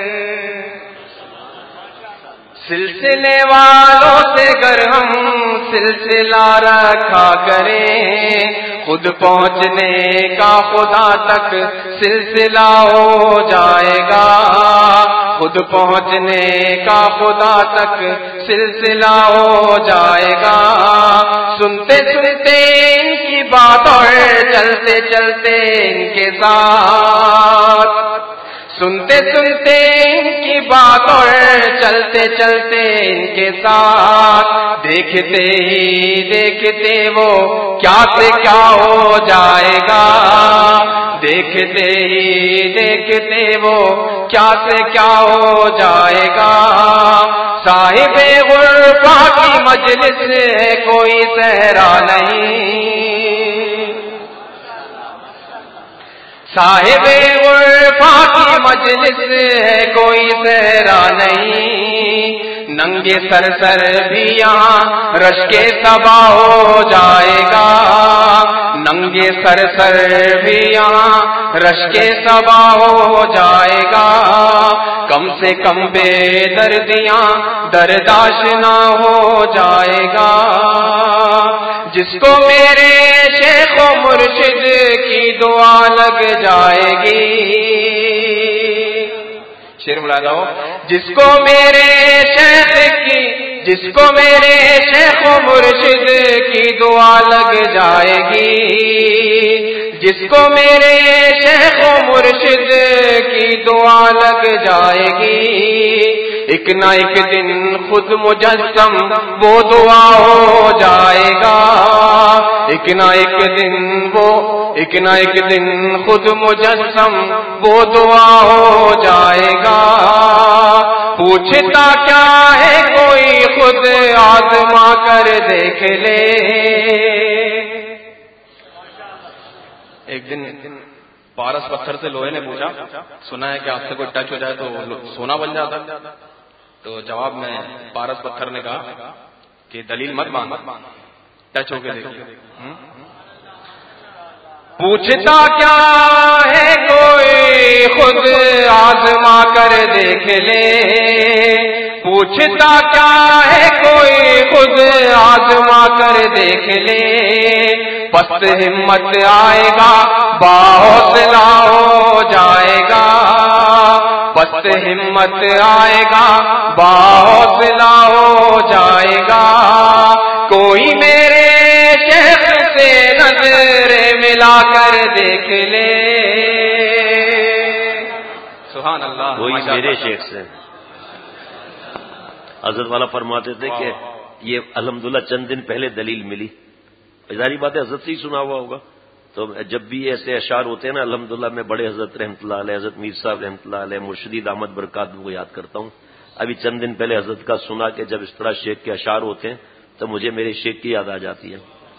سلسلے والوں سے گر ہم سلسلہ رکھا کریں، خود پہنچنے کا خدا تک سلسلہ ہو جائے گا، خود پہنچنے کا خدا تک سلسلہ ہو جائے گا. سنتے سنتے ان کی بات اور چلتے چلتے ان کے ساتھ، سنتے سنتے ان کی بات اور چلتے چلتے ان کے ساتھ دیکھتے ہی دیکھتے وہ کیا سے کیا ہو جائے گا، دیکھتے ہی دیکھتے وہ کیا سے کیا ہو جائے گا۔ صاحب غربا کی مجلس ہے کوئی صحرا نہیں، صاحب غربا کی مجلس ہے کوئی صحرا نہیں، ننگے سر سر بھی یہاں رش کے صبا ہو جائے گا، ننگے سر سر بھی یہاں رش کے صبا ہو جائے گا، کم سے کم بے دردیاں درداش نہ ہو جائے گا، جس کو میرے شیخ و مرشد کی دعا لگ جائے گی، شیر ملاحظہ ہو، جس کو میرے شیخ کی جس کو میرے شیخ و مرشد کی دعا لگ جائے گی، جس کو میرے شیخ و مرشد کی دعا لگ جائے گی، ایک نہ ایک دن خود مجسم وہ دعا ہو جائے گا، ایک نہ ایک دن وہ ایک نہ ایک دن خود مجسم وہ دعا ہو جائے گا، پوچھتا کیا ہے کوئی خود آزما کر دیکھ لے، ایک دن پارس پتھر سے لوہے نے پوچھا، سنا ہے کہ آپ سے کوئی ٹچ ہو جائے تو سونا بن جاتا، تو جواب میں پارس پتھر نے کہا کہ دلیل مت مان، ٹچ ہو کے دیکھو۔ پوچھتا کیا ہے کوئی خود آزما کر دیکھ لے، پوچھتا کیا ہے کوئی خود آزما کر دیکھ لے، پست ہمت آئے گا باحوصلہ ہو جائے گا، پست ہمت آئے گا باحوصلہ ہو جائے گا، کوئی میرے شیخ سے نظر ملا کر دیکھ لے، سبحان اللہ، کوئی میرے شیخ سے۔ حضرت والا فرماتے تھے کہ یہ الحمدللہ چند دن پہلے دلیل ملی، ظاہری بات ہے حضرت سے ہی سنا ہوا ہوگا، تو جب بھی ایسے اشعار ہوتے ہیں نا الحمدللہ میں بڑے حضرت رحمۃ اللہ علیہ، حضرت میر صاحب رحمۃ اللہ علیہ، مرشدی دامت برکات کو یاد کرتا ہوں۔ ابھی چند دن پہلے حضرت کا سنا کہ جب اس طرح شیخ کے اشعار ہوتے ہیں تو مجھے میرے شیخ کی یاد آ جاتی ہے۔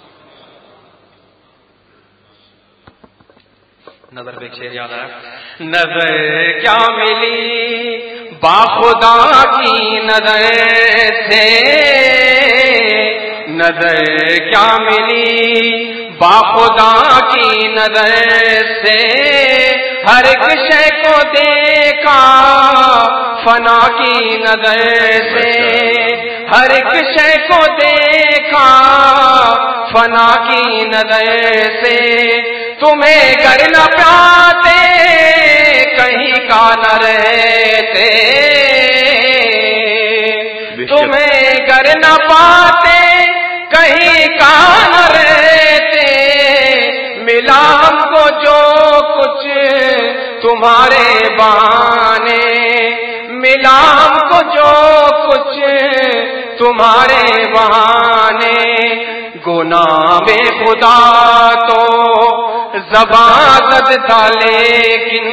نظر پہ شعر یاد آیا، نظر کیا ملی باخدا کی نظر سے، نظر کیا ملی باخدا کی نظر سے، ہر ایک شے کو دیکھا فنا کی نظر سے، ہر ایک شے کو دیکھا فنا کی نظر سے، تمہیں گر نہ پاتے کہیں کا نہ رہتے، تمہیں گر نہ پاتے کہیں کا نہ رہتے، ملا ہم کو جو کچھ تمہارے بہانے، ملا ہم کو جو کچھ تمہارے بہانے، گناہ میں خدا تو زبان زد تھا لیکن،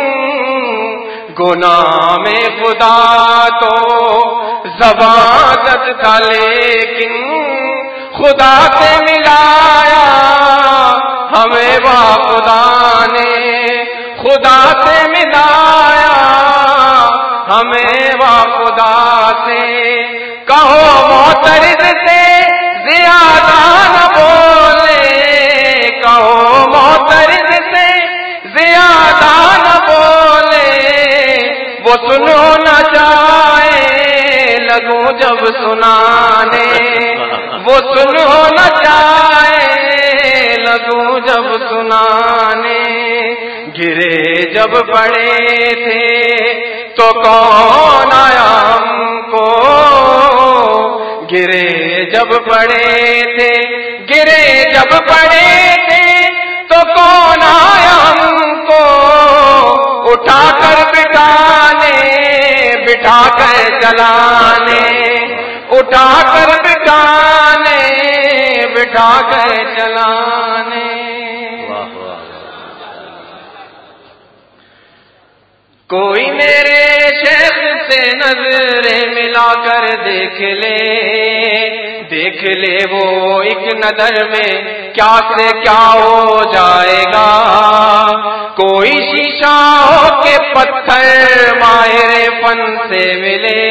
گناہ میں خدا تو زبان زد تھا لیکن، خدا سے ملایا ہمیں با خدا نے، خدا سے ملایا ہمیں با خدا سے، کہو معترض سے زیادہ نہ بولے، کہو معترض سے زیادہ نہ بولے، وہ سنو نہ جائے لگوں جب سنانے، وہ سنو نہ جائے لگوں جب سنانے، گرے جب پڑے تھے تو کون آیا ہم کو، گرے جب پڑے تھے گرے جب پڑے تھے تو کون آیا ہم کو اٹھا کر بٹھانے بٹھا کر چلانے، اٹھا کر بٹھانے بٹھا کر چلانے۔ کوئی میرے شیخ سے نظریں ملا کر دیکھ لے، دیکھ لے وہ ایک نظر میں کیا سے کیا ہو جائے گا۔ کوئی شیشہ ہو کے پتھر ماہر فن سے ملے،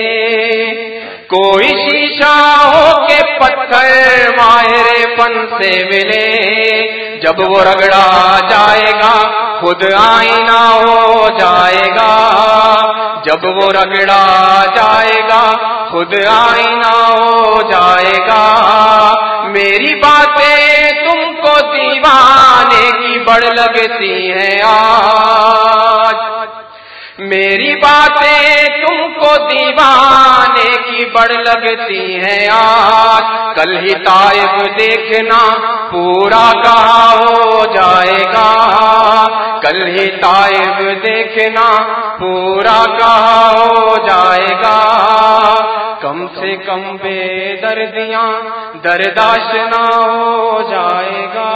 کوئی شیشہ ہو کے پتھر ماہر فن سے ملے، جب وہ رگڑا جائے گا خود آئینہ ہو جائے گا، جب وہ رگڑا جائے گا خود آئینہ ہو جائے گا۔ میری باتیں تم کو دیوانے کی بڑھ لگتی ہیں آج، میری باتیں تم کو دیوانے کی بڑھ لگتی ہیں آج، کل ہی طائف دیکھنا پورا کہاں ہو جائے گا، کل ہی طائف دیکھنا پورا کہاں ہو جائے گا۔ کم سے کم بے دردیاں درداشنا ہو جائے گا۔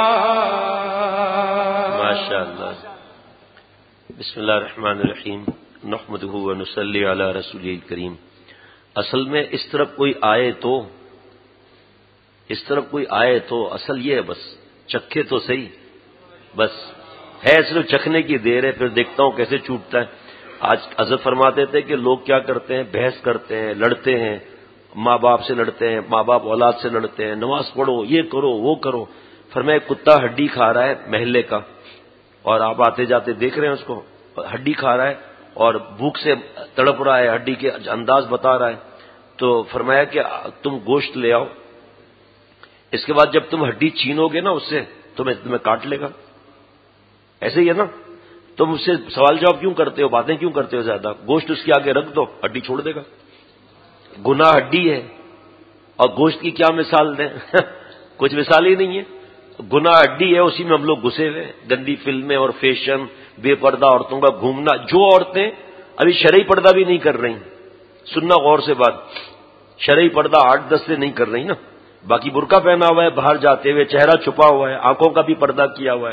ماشاءاللہ۔ بسم اللہ الرحمن الرحیم، نحمدہ و نصلی علی رسولہ الکریم۔ اصل میں اس طرف کوئی آئے تو اس طرف کوئی آئے تو اصل یہ ہے، بس چکھے تو صحیح، بس ہے صرف چکھنے کی دیر ہے، پھر دیکھتا ہوں کیسے چوٹتا ہے۔ آج حضرت فرماتے تھے کہ لوگ کیا کرتے ہیں، بحث کرتے ہیں، لڑتے ہیں، ماں باپ سے لڑتے ہیں، ماں باپ اولاد سے لڑتے ہیں، نماز پڑھو، یہ کرو وہ کرو۔ فرمایا کتا ہڈی کھا رہا ہے محلے کا، اور آپ آتے جاتے دیکھ رہے ہیں اس کو، ہڈی کھا رہا ہے اور بھوک سے تڑپ رہا ہے، ہڈی کے انداز بتا رہا ہے، تو فرمایا کہ تم گوشت لے آؤ، اس کے بعد جب تم ہڈی چھینو گے نا اس سے تمہیں تمہیں کاٹ لے گا۔ ایسے ہی ہے نا، تم اس سے سوال جواب کیوں کرتے ہو، باتیں کیوں کرتے ہو زیادہ، گوشت اس کے آگے رکھ دو، ہڈی چھوڑ دے گا۔ گناہ ہڈی ہے اور گوشت کی کیا مثال دیں کچھ مثال ہی نہیں ہے۔ گناہ ہڈی ہے، اسی میں ہم لوگ گھسے ہوئے، گندی فلمیں اور فیشن، بے پردہ عورتوں کا گھومنا، جو عورتیں ابھی شرعی پردہ بھی نہیں کر رہی، سننا غور سے بات، شرعی پردہ آٹھ دس سے نہیں کر رہی نا، باقی برقع پہنا ہوا ہے، باہر جاتے ہوئے چہرہ چھپا ہوا ہے، آنکھوں کا بھی پردہ کیا ہوا ہے،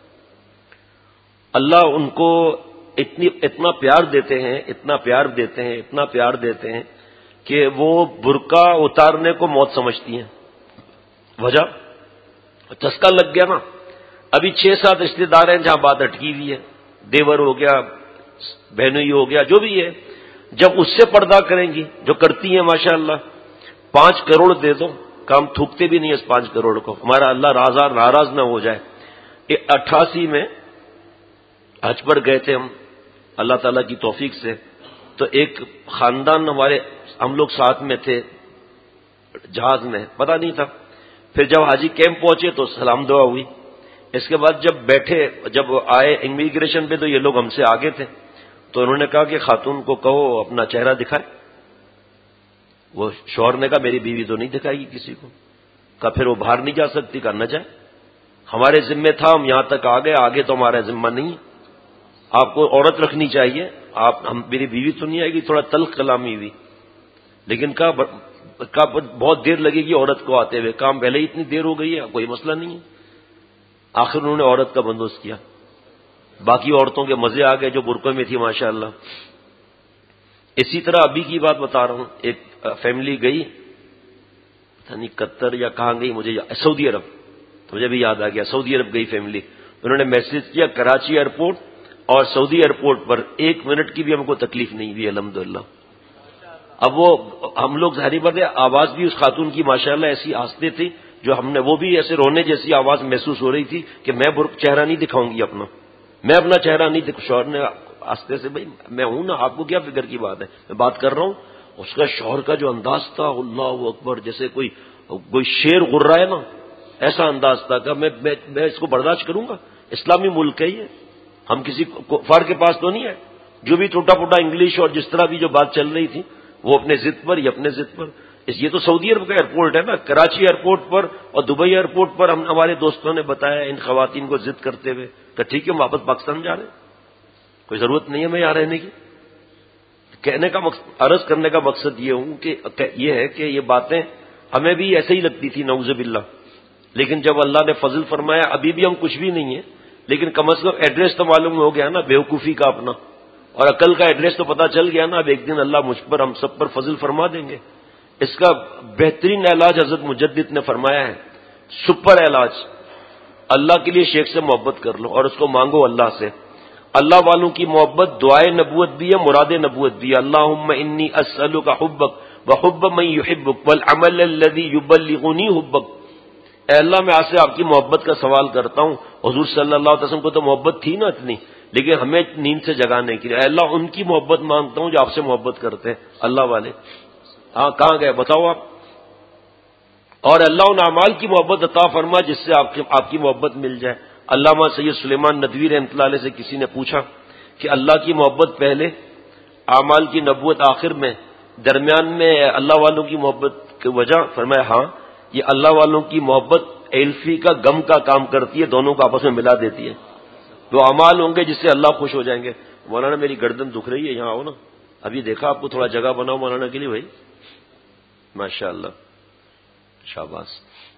اللہ ان کو اتنی اتنا پیار دیتے ہیں، اتنا پیار دیتے ہیں، اتنا پیار دیتے ہیں کہ وہ برقع اتارنے کو موت سمجھتی ہیں۔ وجہ چسکا لگ گیا نا، ابھی چھ سات رشتے دار ہیں جہاں بات اٹکی ہوئی ہے، دیور ہو گیا، بہنوئی ہو گیا، جو بھی ہے، جب اس سے پردہ کریں گی جو کرتی ہیں ماشاءاللہ، پانچ کروڑ دے دو، کام تھوکتے بھی نہیں اس پانچ کروڑ کو، ہمارا اللہ رازار ناراض نہ ہو جائے۔ اٹھاسی میں حج پر گئے تھے ہم اللہ تعالیٰ کی توفیق سے، تو ایک خاندان ہمارے، ہم لوگ ساتھ میں تھے جہاز میں، پتہ نہیں تھا، پھر جب حاجی کیمپ پہنچے تو سلام دعا ہوئی، اس کے بعد جب بیٹھے، جب آئے امیگریشن پہ تو یہ لوگ ہم سے آگے تھے، تو انہوں نے کہا کہ خاتون کو کہو اپنا چہرہ دکھائے، وہ شوہر نے کہا میری بیوی تو نہیں دکھائے گی کسی کو، کہا پھر وہ باہر نہیں جا سکتی، کہا نہ جائے، ہمارے ذمے تھا، ہم یہاں تک آ گئے، آگے تو ہمارا ذمہ نہیں ہے، آپ کو عورت رکھنی چاہیے، آپ ہم میری بیوی تو نہیں آئے گی، تھوڑا تلخ کلامی ہوئی، لیکن کہا بہت دیر لگے گی عورت کو آتے ہوئے، کام پہلے ہی اتنی دیر ہو گئی ہے، کوئی مسئلہ نہیں ہے، آخر انہوں نے عورت کا بندوبست کیا، باقی عورتوں کے مزے آ گئے جو برقعے میں تھی ماشاءاللہ۔ اسی طرح ابھی کی بات بتا رہا ہوں، ایک فیملی گئی، پتہ نہیں قطر یا کہاں گئی، مجھے سعودی عرب، مجھے بھی یاد آ گیا، سعودی عرب گئی فیملی، انہوں نے میسج کیا کراچی ایئرپورٹ اور سعودی ایئرپورٹ پر ایک منٹ کی بھی ہم کو تکلیف نہیں ہوئی الحمدللہ۔ اب وہ ہم لوگ ظاہری بات ہے، آواز بھی اس خاتون کی ماشاءاللہ ایسی آہستہ تھی جو ہم نے، وہ بھی ایسے رونے جیسی آواز محسوس ہو رہی تھی کہ میں برق چہرہ نہیں دکھاؤں گی اپنا، میں اپنا چہرہ نہیں دکھ، شوہر نے آہستہ سے، بھائی میں ہوں نا، آپ کو کیا فکر کی بات ہے، میں بات کر رہا ہوں، اس کا شوہر کا جو انداز تھا، اللہ اکبر، جیسے کوئی کوئی شیر غر رہا ہے نا، ایسا انداز تھا کہ میں میں اس کو برداشت کروں گا، اسلامی ملک ہے یہ، ہم کسی کفار کے پاس تو نہیں ہے، جو بھی ٹوٹا پھوٹا انگلش اور جس طرح بھی جو بات چل رہی تھی وہ اپنے ضد پر، یہ اپنے ضد پر، یہ تو سعودی عرب کا ایئرپورٹ ہے نا، کراچی ایئرپورٹ پر اور دبئی ایئرپورٹ پر ہم ہمارے دوستوں نے بتایا ان خواتین کو ضد کرتے ہوئے کہ ٹھیک ہے ہم واپس پاکستان جا رہے ہیں، کوئی ضرورت نہیں ہے میں یہاں رہنے کی. کہنے کا مقصد عرض کرنے کا مقصد یہ ہوں کہ یہ ہے کہ یہ باتیں ہمیں بھی ایسے ہی لگتی تھی نعوذ باللہ، لیکن جب اللہ نے فضل فرمایا ابھی بھی ہم کچھ بھی نہیں ہیں، لیکن کم از کم ایڈریس تو معلوم ہو گیا نا بیوقوفی کا اپنا، اور عقل کا ایڈریس تو پتا چل گیا نا. اب ایک دن اللہ مجھ پر ہم سب پر فضل فرما دیں گے. اس کا بہترین علاج حضرت مجدد نے فرمایا ہے، سپر علاج. اللہ کے لیے شیخ سے محبت کر لو اور اس کو مانگو اللہ سے. اللہ والوں کی محبت دعائے نبوت بھی ہے، مراد نبوت بھی ہے. اللہم انی اسألک حبک وحب من یحبک والعمل الذی یبلغنی حبک. اے اللہ میں آپ سے آپ کی محبت کا سوال کرتا ہوں. حضور صلی اللہ علیہ وسلم کو تو محبت تھی نا اتنی، لیکن ہمیں نیند سے جگانے کے لیے اے اللہ ان کی محبت مانگتا ہوں جو آپ سے محبت کرتے ہیں اللہ والے. ہاں کہاں گئے بتاؤ آپ. اور اللہ ان اعمال کی محبت عطا فرما جس سے آپ کی آپ کی محبت مل جائے. علامہ سید سلیمان ندوی رحمۃ اللہ علیہ سے کسی نے پوچھا کہ اللہ کی محبت پہلے، اعمال کی نبوت آخر میں، درمیان میں اللہ والوں کی محبت کی وجہ؟ فرمایا ہاں، یہ اللہ والوں کی محبت ایلفی کا غم کا کام کرتی ہے، دونوں کو آپس میں ملا دیتی ہے. وہ اعمال ہوں گے جس سے اللہ خوش ہو جائیں گے. مولانا میری گردن دکھ رہی ہے، یہاں آؤ نا. ابھی دیکھا آپ کو تھوڑا جگہ بناؤ مولانا کے لیے بھائی. ماشاء اللہ، شاباش.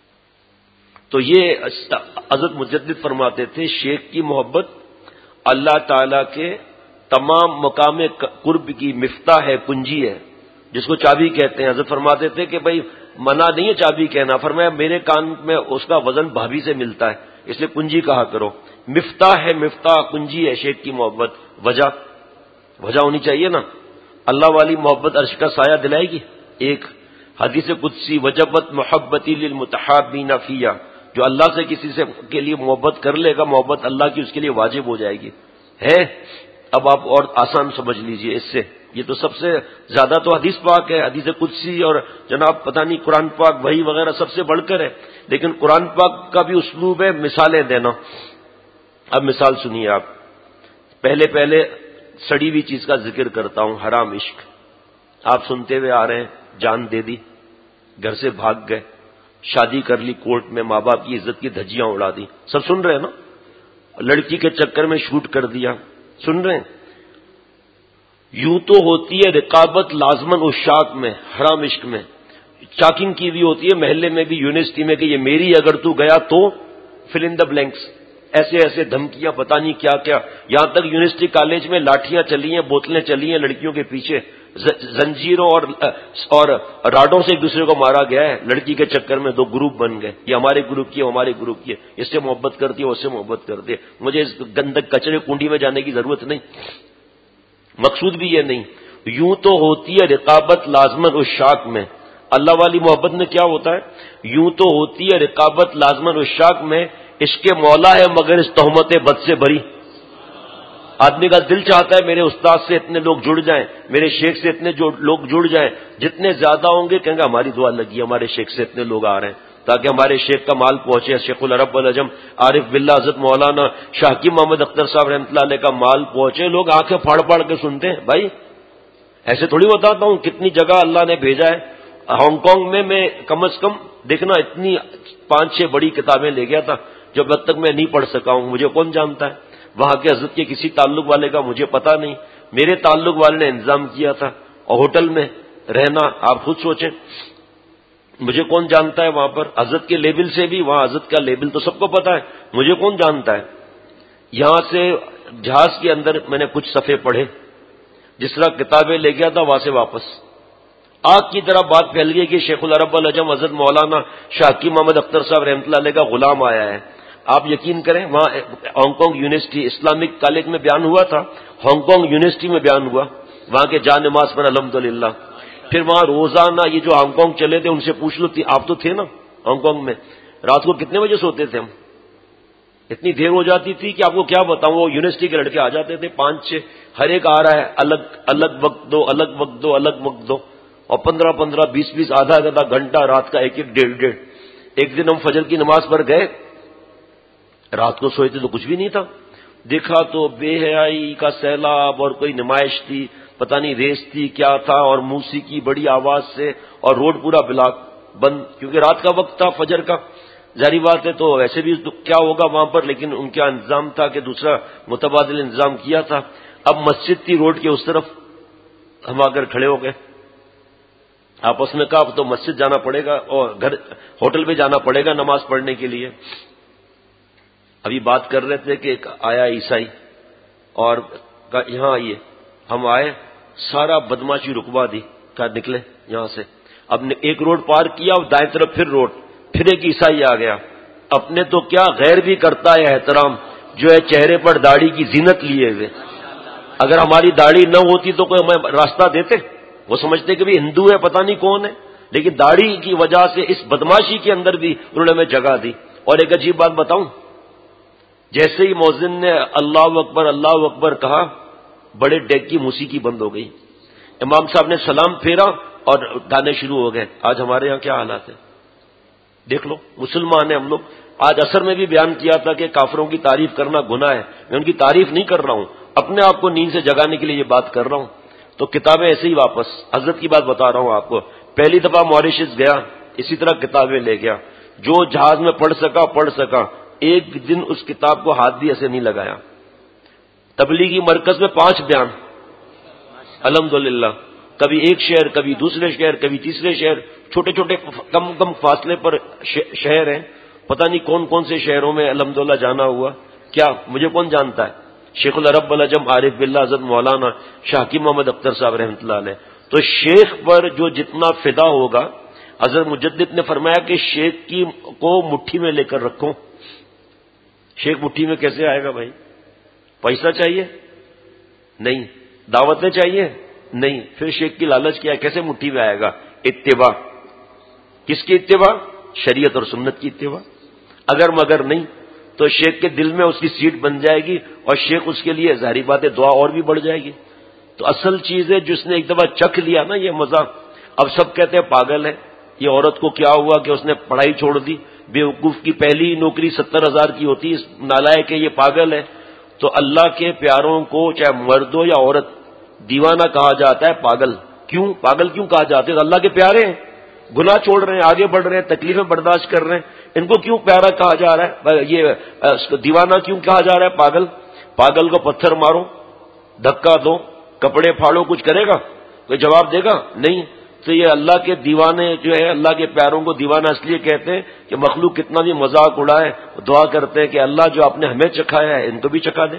تو یہ حضرت مجدد فرماتے تھے شیخ کی محبت اللہ تعالی کے تمام مقام قرب کی مفتاح ہے، کنجی ہے، جس کو چابی کہتے ہیں. حضرت فرماتے تھے کہ بھائی منع نہیں ہے چابی کہنا. فرمایا میرے کان میں اس کا وزن بھابھی سے ملتا ہے، اس لیے کنجی کہا کرو. مفتاح ہے، مفتاح کنجی ہے شیخ کی محبت. وجہ وجہ ہونی چاہیے نا. اللہ والی محبت عرش کا سایہ دلائے گی. ایک حدیث قدسی وجبت محبتی للمتحابین فیہ، جو اللہ سے کسی سے کے لیے محبت کر لے گا محبت اللہ کی اس کے لیے واجب ہو جائے گی. ہے اب آپ اور آسان سمجھ لیجئے اس سے. یہ تو سب سے زیادہ تو حدیث پاک ہے، حدیث قدسی اور جناب پتہ نہیں قرآن پاک وحی وغیرہ سب سے بڑھ کر ہے، لیکن قرآن پاک کا بھی اسلوب ہے مثالیں دینا. اب مثال سنیے آپ. پہلے پہلے سڑی ہوئی چیز کا ذکر کرتا ہوں، حرام عشق. آپ سنتے ہوئے آ رہے ہیں، جان دے دی، گھر سے بھاگ گئے، شادی کر لی کورٹ میں، ماں باپ کی عزت کی دھجیاں اڑا دی. سب سن رہے ہیں نا. لڑکی کے چکر میں شوٹ کر دیا، سن رہے ہیں. یوں تو ہوتی ہے رقابت لازمن عشاق میں، حرام عشق میں چاکنگ کی بھی ہوتی ہے، محلے میں بھی، یونیورسٹی میں کہ یہ میری اگر تو گیا تو فل ان دا بلینکس. ایسے ایسے دھمکیاں پتہ نہیں کیا کیا. یہاں تک یونیورسٹی کالج میں لاٹھیاں چلی ہیں، بوتلیں چلی ہیں لڑکیوں کے پیچھے، زنجیروں اور اور راڈوں سے ایک دوسرے کو مارا گیا ہے لڑکی کے چکر میں. دو گروپ بن گئے، یہ ہمارے گروپ کی ہے، ہمارے گروپ کی ہے، اس سے محبت کرتی ہے، اس سے محبت کرتی ہے. مجھے اس گندک کچرے کنڈی میں جانے کی ضرورت نہیں، مقصود بھی یہ نہیں. یوں تو ہوتی ہے رقابت لازمن عشاق میں. اللہ والی محبت میں کیا ہوتا ہے؟ یوں تو ہوتی ہے رقابت لازمن عشاق میں، عشق مولا ہے مگر اس تہمت بد سے بری. آدمی کا دل چاہتا ہے میرے استاد سے اتنے لوگ جڑ جائیں، میرے شیخ سے اتنے لوگ جڑ جائیں. جتنے زیادہ ہوں گے کہیں گے ہماری دعا لگی، ہمارے شیخ سے اتنے لوگ آ رہے ہیں تاکہ ہمارے شیخ کا مال پہنچے. شیخ العرب والعجم عارف باللہ حضرت مولانا شاہکی محمد اختر صاحب رحمۃ اللہ علیہ کا مال پہنچے. لوگ آنکھیں پھاڑ پھاڑ کے سنتے ہیں. بھائی ایسے تھوڑی بتاتا ہوں کتنی جگہ اللہ نے بھیجا ہے. ہانگ کانگ میں میں کم از کم دیکھنا اتنی پانچ چھ بڑی کتابیں لے گیا تھا جو اب تک میں نہیں پڑھ سکا ہوں. مجھے کون جانتا ہے وہاں کے حضرت کے کسی تعلق والے کا مجھے پتا نہیں. میرے تعلق والے نے انتظام کیا تھا اور ہوٹل میں رہنا. آپ خود سوچیں مجھے کون جانتا ہے وہاں پر. حضرت کے لیبل سے بھی وہاں حضرت کا لیبل تو سب کو پتا ہے، مجھے کون جانتا ہے. یہاں سے جہاز کے اندر میں نے کچھ صفحے پڑھے، جس طرح کتابیں لے گیا تھا وہاں سے واپس آگ کی طرح بات پھیل گئی کہ شیخ العرب العجم حضرت مولانا شاہکی محمد اختر صاحب رحمۃ اللہ علیہ کا غلام آیا ہے. آپ یقین کریں وہاں Hong Kong University Islamic college میں بیان ہوا تھا، ہانگ کانگ یونیورسٹی میں بیان ہوا وہاں کے جان نماز پر الحمدللہ. پھر وہاں روزانہ یہ جو ہانگ کانگ چلے تھے ان سے پوچھ لو، آپ تو تھے نا ہانگ کانگ میں، رات کو کتنے بجے سوتے تھے ہم؟ اتنی دیر ہو جاتی تھی کہ آپ کو کیا بتاؤں. وہ یونیورسٹی کے لڑکے آ جاتے تھے پانچ چھ، ہر ایک آ رہا ہے الگ الگ وقت دو الگ وقت دو الگ وقت دو، اور پندرہ پندرہ بیس بیس آدھا آدھا گھنٹہ رات کا ایک ایک ڈیڑھ ڈیڑھ. ایک دن ہم فجر کی نماز پر گئے، رات کو سوئے تھے تو کچھ بھی نہیں تھا. دیکھا تو بے حیائی کا سیلاب اور کوئی نمائش تھی، پتہ نہیں ریس تھی کیا تھا، اور موسیقی بڑی آواز سے، اور روڈ پورا بلاک بند کیونکہ رات کا وقت تھا فجر کا. ظاہری بات ہے تو ویسے بھی کیا ہوگا وہاں پر، لیکن ان کا انتظام تھا کہ دوسرا متبادل انتظام کیا تھا. اب مسجد تھی روڈ کے اس طرف، ہم آ کر کھڑے ہو گئے، آپس میں کہا اب تو مسجد جانا پڑے گا اور گھر ہوٹل میں جانا پڑے گا نماز پڑھنے کے لیے۔ ابھی بات کر رہے تھے کہ ایک آیا عیسائی اور کہا یہاں آئیے، ہم آئے، سارا بدماشی رکوا دی، کہا نکلے یہاں سے۔ اب نے ایک روڈ پار کیا اور دائیں طرف پھر روڈ، پھر ایک عیسائی آ گیا، اپنے تو کیا غیر بھی کرتا ہے احترام، جو ہے چہرے پر داڑھی کی زینت لیے ہوئے۔ اگر ہماری داڑھی نہ ہوتی تو کوئی ہمیں راستہ دیتے؟ وہ سمجھتے کہ بھی ہندو ہے پتہ نہیں کون ہے، لیکن داڑھی کی وجہ سے اس بدماشی کے اندر بھی انہوں نے ہمیں جگہ دی۔ اور ایک عجیب بات بتاؤں، جیسے ہی مؤذن نے اللہ اکبر اللہ اکبر کہا، بڑے ڈیک کی موسیقی بند ہو گئی، امام صاحب نے سلام پھیرا اور گانے شروع ہو گئے۔ آج ہمارے یہاں کیا حالات ہے دیکھ لو، مسلمان ہیں ہم لوگ۔ آج اثر میں بھی بیان کیا تھا کہ کافروں کی تعریف کرنا گناہ ہے، میں ان کی تعریف نہیں کر رہا ہوں، اپنے آپ کو نیند سے جگانے کے لیے یہ بات کر رہا ہوں۔ تو کتابیں ایسے ہی واپس، حضرت کی بات بتا رہا ہوں آپ کو، پہلی دفعہ ماریشس گیا، اسی طرح کتابیں لے گیا، جو جہاز میں پڑھ سکا پڑھ سکا، ایک دن اس کتاب کو ہاتھ بھی ایسے نہیں لگایا۔ تبلیغی مرکز میں پانچ بیان الحمدللہ، کبھی ایک شہر، کبھی دوسرے شہر، کبھی تیسرے شہر، چھوٹے چھوٹے کم کم فاصلے پر شہر ہیں، پتہ نہیں کون کون سے شہروں میں الحمدللہ جانا ہوا، کیا مجھے کون جانتا ہے؟ شیخ العرب العجم عارف باللہ حضرت مولانا شاہ حکیم محمد اختر صاحب رحمۃ اللہ علیہ۔ تو شیخ پر جو جتنا فدا ہوگا، حضرت مجدد نے فرمایا کہ شیخ کی کو مٹھی میں لے کر رکھو۔ شیخ مٹھی میں کیسے آئے گا بھائی؟ پیسہ چاہیے؟ نہیں۔ دعوتیں چاہیے؟ نہیں۔ پھر شیخ کی لالچ کیا ہے؟ کیسے مٹھی میں آئے گا؟ اتباع۔ کس کی اتباع؟ شریعت اور سنت کی اتباع۔ اگر مگر نہیں تو شیخ کے دل میں اس کی سیٹ بن جائے گی اور شیخ اس کے لیے ظاہری بات ہے دعا اور بھی بڑھ جائے گی۔ تو اصل چیز ہے جس نے ایک دفعہ چکھ لیا نا یہ مزہ، اب سب کہتے ہیں پاگل ہے، یہ عورت کو کیا ہوا کہ اس نے پڑھائی چھوڑ دی، بے وقوف کی پہلی نوکری ستر ہزار کی ہوتی، اس نالائق کہ یہ پاگل ہے۔ تو اللہ کے پیاروں کو چاہے مرد ہو یا عورت دیوانہ کہا جاتا ہے، پاگل کیوں؟ پاگل کیوں کہا جاتا ہے؟ اللہ کے پیارے ہیں، گناہ چھوڑ رہے ہیں، آگے بڑھ رہے ہیں، تکلیفیں برداشت کر رہے ہیں، ان کو کیوں پیارا کہا جا رہا ہے؟ یہ دیوانہ کیوں کہا جا رہا ہے؟ پاگل۔ پاگل کو پتھر مارو، دھکا دو، کپڑے پھاڑو، کچھ کرے گا؟ کوئی جواب دے گا؟ نہیں۔ تو یہ اللہ کے دیوانے جو ہے، اللہ کے پیاروں کو دیوانہ اس لیے کہتے ہیں کہ مخلوق کتنا بھی مذاق اڑائے، دعا کرتے ہیں کہ اللہ جو آپ نے ہمیں چکھایا ہے ان کو بھی چکھا دے۔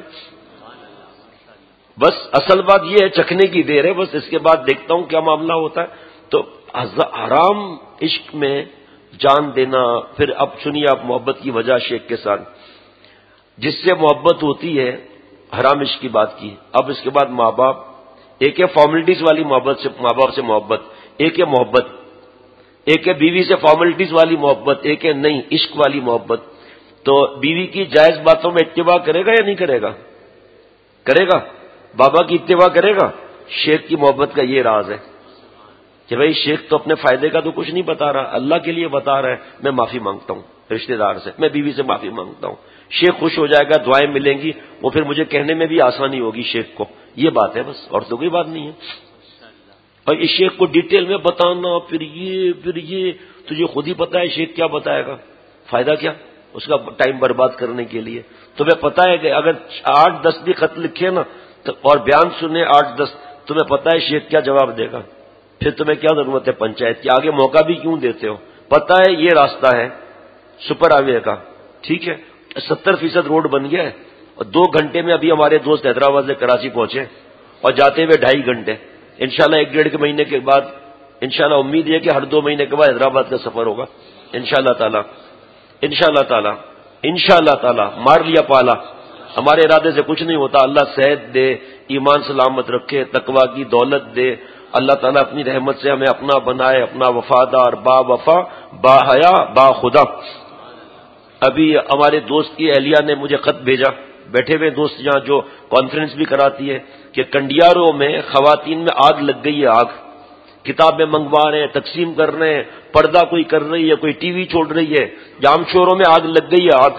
بس اصل بات یہ ہے، چکھنے کی دیر ہے، بس اس کے بعد دیکھتا ہوں کیا معاملہ ہوتا ہے۔ تو حرام عشق میں جان دینا، پھر اب سنیے آپ محبت کی وجہ شیخ کے ساتھ، جس سے محبت ہوتی ہے حرام عشق کی بات کی۔ اب اس کے بعد ماں باپ، ایک ہے فارملٹیز والی محبت سے، ماں باپ سے محبت، ایک ہے محبت، ایک ہے بیوی سے فارملٹیز والی محبت، ایک ہے نہیں عشق والی محبت۔ تو بیوی کی جائز باتوں میں اتباع کرے گا یا نہیں کرے گا؟ کرے گا۔ بابا کی اتباع کرے گا۔ شیخ کی محبت کا یہ راز ہے کہ بھائی شیخ تو اپنے فائدے کا تو کچھ نہیں بتا رہا، اللہ کے لیے بتا رہا ہے، میں معافی مانگتا ہوں رشتہ دار سے، میں بیوی سے معافی مانگتا ہوں، شیخ خوش ہو جائے گا، دعائیں ملیں گی، وہ پھر مجھے کہنے میں بھی آسانی ہوگی شیخ کو، یہ بات ہے بس، اور تو کوئی بات نہیں ہے۔ اور اس شیخ کو ڈیٹیل میں بتانا، پھر یہ پھر یہ تجھے خود ہی پتا ہے شیخ کیا بتائے گا، فائدہ کیا اس کا ٹائم برباد کرنے کے لیے؟ تمہیں پتا ہے کہ اگر آٹھ دس بھی خط لکھے نا اور بیان سنے آٹھ دس، تمہیں پتا ہے شیخ کیا جواب دے گا، پھر تمہیں کیا ضرورت ہے پنچایت کی؟ آگے موقع بھی کیوں دیتے ہو؟ پتا ہے یہ راستہ ہے سپر ہائی وے کا، ٹھیک ہے، ستر فیصد روڈ بن گیا ہے، اور دو گھنٹے میں ابھی ہمارے دوست حیدرآباد سے کراچی پہنچے اور جاتے ہوئے ڈھائی گھنٹے، انشاءاللہ ایک ڈیڑھ کے مہینے کے بعد انشاءاللہ امید ہے کہ ہر دو مہینے کے بعد حیدرآباد کا سفر ہوگا انشاءاللہ تعالی، انشاءاللہ تعالی، انشاءاللہ تعالی۔ مار لیا پالا، ہمارے ارادے سے کچھ نہیں ہوتا، اللہ صحت دے، ایمان سلامت رکھے، تقوی کی دولت دے، اللہ تعالیٰ اپنی رحمت سے ہمیں اپنا بنائے، اپنا وفادار، با وفا، با حیا، با خدا۔ ابھی ہمارے دوست کی اہلیہ نے مجھے خط بھیجا، بیٹھے ہوئے دوست یہاں جو کانفرنس بھی کراتی ہے، کہ کنڈیاروں میں خواتین میں آگ لگ گئی ہے، آگ، کتابیں منگوا رہے ہیں، تقسیم کر رہے ہیں، پردہ کوئی کر رہی ہے، کوئی ٹی وی چھوڑ رہی ہے، جام شوروں میں آگ لگ گئی ہے، آگ،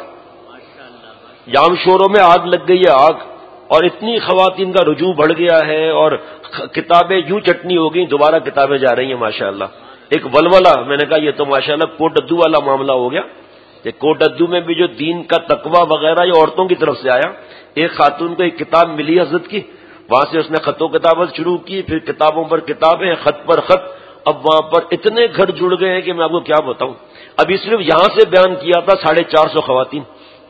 جام شوروں میں آگ لگ گئی ہے، آگ، اور اتنی خواتین کا رجوع بڑھ گیا ہے، اور کتابیں یوں چٹنی ہو گئی، دوبارہ کتابیں جا رہی ہیں ماشاءاللہ۔ ایک ولولہ، میں نے کہا یہ تو ماشاءاللہ کوٹ ادو والا معاملہ ہو گیا، کہ کوٹ ادو میں بھی جو دین کا تقوی وغیرہ یہ عورتوں کی طرف سے آیا۔ ایک خاتون کو ایک کتاب ملی حضرت کی، وہاں سے اس نے خط و کتابت شروع کی، پھر کتابوں پر کتابیں، خط پر خط. اب وہاں پر اتنے گھر جڑ گئے ہیں کہ میں آپ کو کیا بتاؤں. ابھی صرف یہاں سے بیان کیا تھا ساڑھے چار سو خواتین.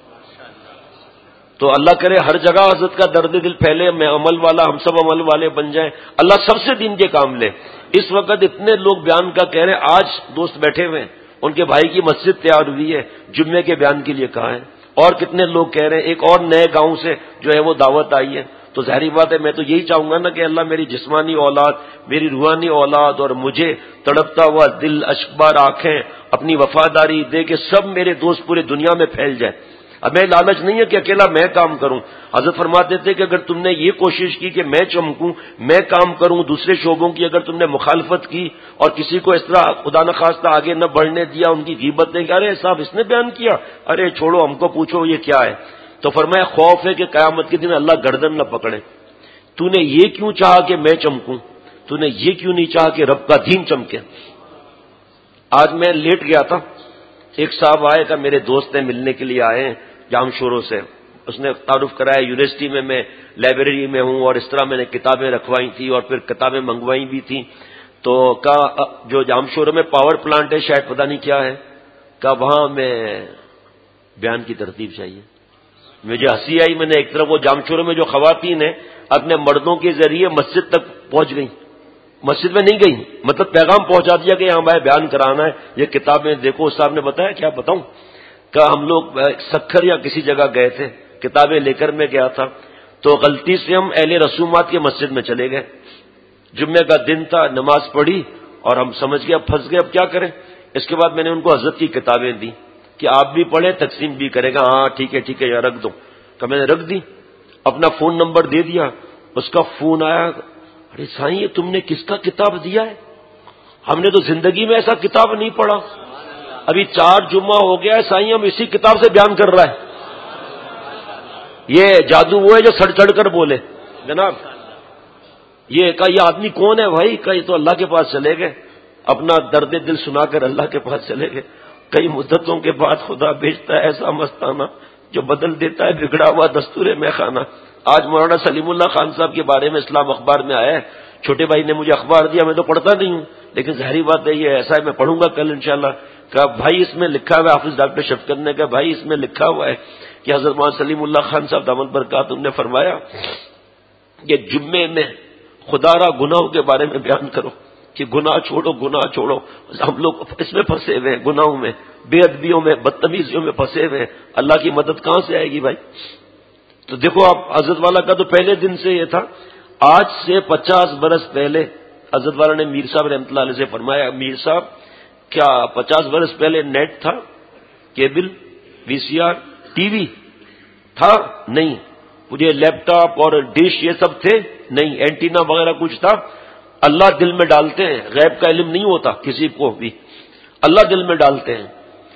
تو اللہ کرے ہر جگہ حضرت کا درد دل پھیلے، میں عمل والا، ہم سب عمل والے بن جائیں، اللہ سب سے دین کے کام لے. اس وقت اتنے لوگ بیان کا کہہ رہے ہیں. آج دوست بیٹھے ہوئے ہیں، ان کے بھائی کی مسجد تیار ہوئی ہے، جمعے کے بیان کے لیے کہا ہے. اور کتنے لوگ کہہ رہے ہیں. ایک اور نئے گاؤں سے جو ہے وہ دعوت آئی ہے. تو ظاہری بات ہے میں تو یہی چاہوں گا نا کہ اللہ میری جسمانی اولاد، میری روحانی اولاد اور مجھے تڑپتا ہوا دل، اشکبار آنکھیں، اپنی وفاداری دے کہ سب میرے دوست پورے دنیا میں پھیل جائیں. اب میں لالچ نہیں ہے کہ اکیلا میں کام کروں. حضرت فرماتے تھے کہ اگر تم نے یہ کوشش کی کہ میں چمکوں، میں کام کروں، دوسرے شعبوں کی اگر تم نے مخالفت کی اور کسی کو اس طرح خدا نخواستہ آگے نہ بڑھنے دیا، ان کی غیبت نہیں کہ ارے صاحب اس نے بیان کیا، ارے چھوڑو ہم کو پوچھو یہ کیا ہے. تو فرمایا خوف ہے کہ قیامت کے دن اللہ گردن نہ پکڑے. تو نے یہ کیوں چاہا کہ میں چمکوں؟ تو نے یہ کیوں نہیں چاہا کہ رب کا دین چمکے؟ آج میں لیٹ گیا تھا، ایک صاحب آئے تھا، میرے دوست نے ملنے کے لیے آئے ہیں جام شوروں سے. اس نے تعارف کرایا یونیورسٹی میں میں لائبریری میں ہوں اور اس طرح میں نے کتابیں رکھوائی تھی اور پھر کتابیں منگوائی بھی تھیں. تو کہا جو جام شوروں میں پاور پلانٹ ہے شاید پتہ نہیں کیا ہے، کہا وہاں میں بیان کی ترتیب چاہیے. مجھے ہنسی آئی. میں نے ایک طرف وہ جام شوروں میں جو خواتین ہیں اپنے مردوں کے ذریعے مسجد تک پہنچ گئی، مسجد میں نہیں گئی، مطلب پیغام پہنچا دیا کہ یہاں بھائی بیان کرانا ہے، یہ کتابیں دیکھو. صاحب نے بتایا کیا بتاؤں، کہ ہم لوگ سکھر یا کسی جگہ گئے تھے، کتابیں لے کر میں گیا تھا، تو غلطی سے ہم اہل رسومات کے مسجد میں چلے گئے. جمعے کا دن تھا، نماز پڑھی اور ہم سمجھ گئے اب پھنس گئے، اب کیا کریں. اس کے بعد میں نے ان کو حضرت کی کتابیں دی کہ آپ بھی پڑھیں، تقسیم بھی کرے گا. ہاں ٹھیک ہے ٹھیک ہے یا رکھ دو. کہ میں نے رکھ دی، اپنا فون نمبر دے دیا. اس کا فون آیا، ارے سائیں یہ تم نے کس کا کتاب دیا ہے؟ ہم نے تو زندگی میں ایسا کتاب نہیں پڑھا، ابھی چار جمعہ ہو گیا ہے سائیں ہم اسی کتاب سے بیان کر رہا ہے. یہ جادو وہ ہے جو سڑ چڑھ کر بولے جناب. یہ کہ یہ آدمی کون ہے بھائی؟ کہ یہ تو اللہ کے پاس چلے گئے، اپنا درد دل سنا کر اللہ کے پاس چلے گئے. کئی مدتوں کے بعد خدا بھیجتا ہے ایسا مستانہ جو بدل دیتا ہے بگڑا ہوا دستور میں خانہ. آج مولانا سلیم اللہ خان صاحب کے بارے میں اسلام اخبار میں آیا ہے. چھوٹے بھائی نے مجھے اخبار دیا، میں تو پڑھتا نہیں ہوں لیکن ظاہری بات ہے یہ ایسا ہے، میں پڑھوں گا کل انشاءاللہ. کہ بھائی اس میں لکھا ہوا ہے، حافظ ڈاکٹر شفقت نے کہا بھائی اس میں لکھا ہوا ہے کہ حضرت مولانا سلیم اللہ خان صاحب دامت برکاتہ نے فرمایا کہ جمعے میں خدا را گناہوں کے بارے میں بیان کرو کہ گناہ چھوڑو گناہ چھوڑو. ہم لوگ اس میں پھنسے ہوئے ہیں، گناہوں میں، بے ادبیوں میں، بدتمیزیوں میں پھنسے ہوئے ہیں. اللہ کی مدد کہاں سے آئے گی بھائی؟ تو دیکھو آپ حضرت والا کا تو پہلے دن سے یہ تھا. آج سے پچاس برس پہلے حضرت والا نے میر صاحب رحمۃ اللہ علیہ سے فرمایا میر صاحب کیا پچاس برس پہلے نیٹ تھا، cable, V C R, T V تھا؟ نہیں. مجھے لیپ ٹاپ اور ڈش یہ سب تھے؟ نہیں. اینٹینا وغیرہ کچھ تھا؟ اللہ دل میں ڈالتے ہیں، غیب کا علم نہیں ہوتا کسی کو بھی، اللہ دل میں ڈالتے ہیں.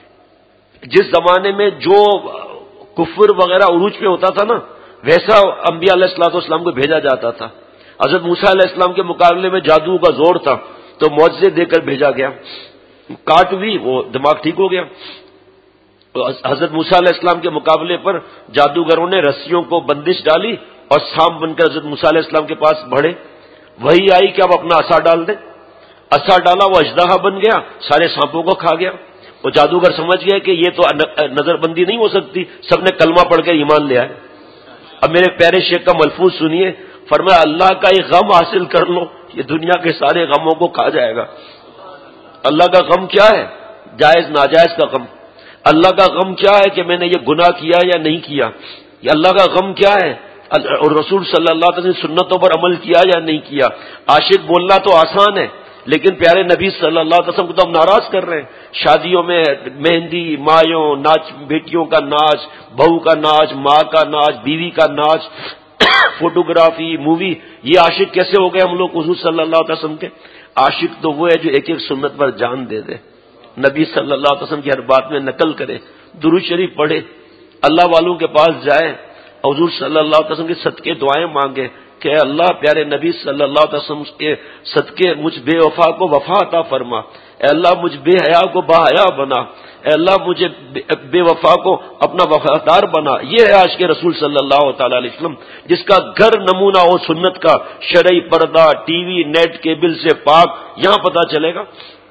جس زمانے میں جو کفر وغیرہ عروج پہ ہوتا تھا نا ویسا انبیاء علیہ الصلوۃ والسلام کو بھیجا جاتا تھا. حضرت موسیٰ علیہ السلام کے مقابلے میں جادو کا زور تھا تو معجزے دے کر بھیجا گیا. کاٹ بھی وہ دماغ ٹھیک ہو گیا. حضرت موسیٰ علیہ السلام کے مقابلے پر جادوگروں نے رسیوں کو بندش ڈالی اور سانپ بن کر حضرت موسیٰ علیہ السلام کے پاس بڑھے. وہی آئی کہ اب اپنا عصا ڈال دیں. عصا ڈالا، وہ اژدہا بن گیا، سارے سانپوں کو کھا گیا. وہ جادوگر سمجھ گئے کہ یہ تو نظر بندی نہیں ہو سکتی، سب نے کلمہ پڑھ کے ایمان لے آئے. اب میرے پیارے شیخ کا ملفوظ سنیے، فرمایا اللہ کا ایک غم حاصل کر لو یہ دنیا کے سارے غموں کو کھا جائے گا. اللہ کا غم کیا ہے؟ جائز ناجائز کا غم. اللہ کا غم کیا ہے کہ میں نے یہ گناہ کیا یا نہیں کیا. یہ اللہ کا غم کیا ہے؟ اور رسول صلی اللہ علیہ وسلم سنتوں پر عمل کیا یا نہیں کیا. عاشق بولنا تو آسان ہے لیکن پیارے نبی صلی اللہ علیہ وسلم کو تو ہم ناراض کر رہے ہیں. شادیوں میں مہندی، مایوں، ناچ، بیٹیوں کا ناچ، بہو کا ناچ، ماں کا ناچ، بیوی کا ناچ، فوٹوگرافی، مووی. یہ عاشق کیسے ہو گئے ہم لوگ حضور صلی اللہ علیہ وسلم کے؟ عاشق تو وہ ہے جو ایک ایک سنت پر جان دے دے، نبی صلی اللہ علیہ وسلم کی ہر بات میں نقل کرے، درود شریف پڑھے، اللہ والوں کے پاس جائے، حضور صلی اللہ علیہ وسلم کے صدقے دعائیں مانگے. کہ اے اللہ پیارے نبی صلی اللہ علیہ وسلم کے صدقے مجھ بے وفا کو وفا عطا فرما، اے اللہ مجھ بے حیا کو با حیا بنا، اے اللہ مجھے بے وفا کو اپنا وفادار بنا۔ یہ ہے عاشق رسول صلی اللہ تعالی علیہ وسلم، جس کا گھر نمونہ ہو سنت کا، شرعی پردہ، ٹی وی نیٹ کیبل سے پاک، یہاں پتہ چلے گا۔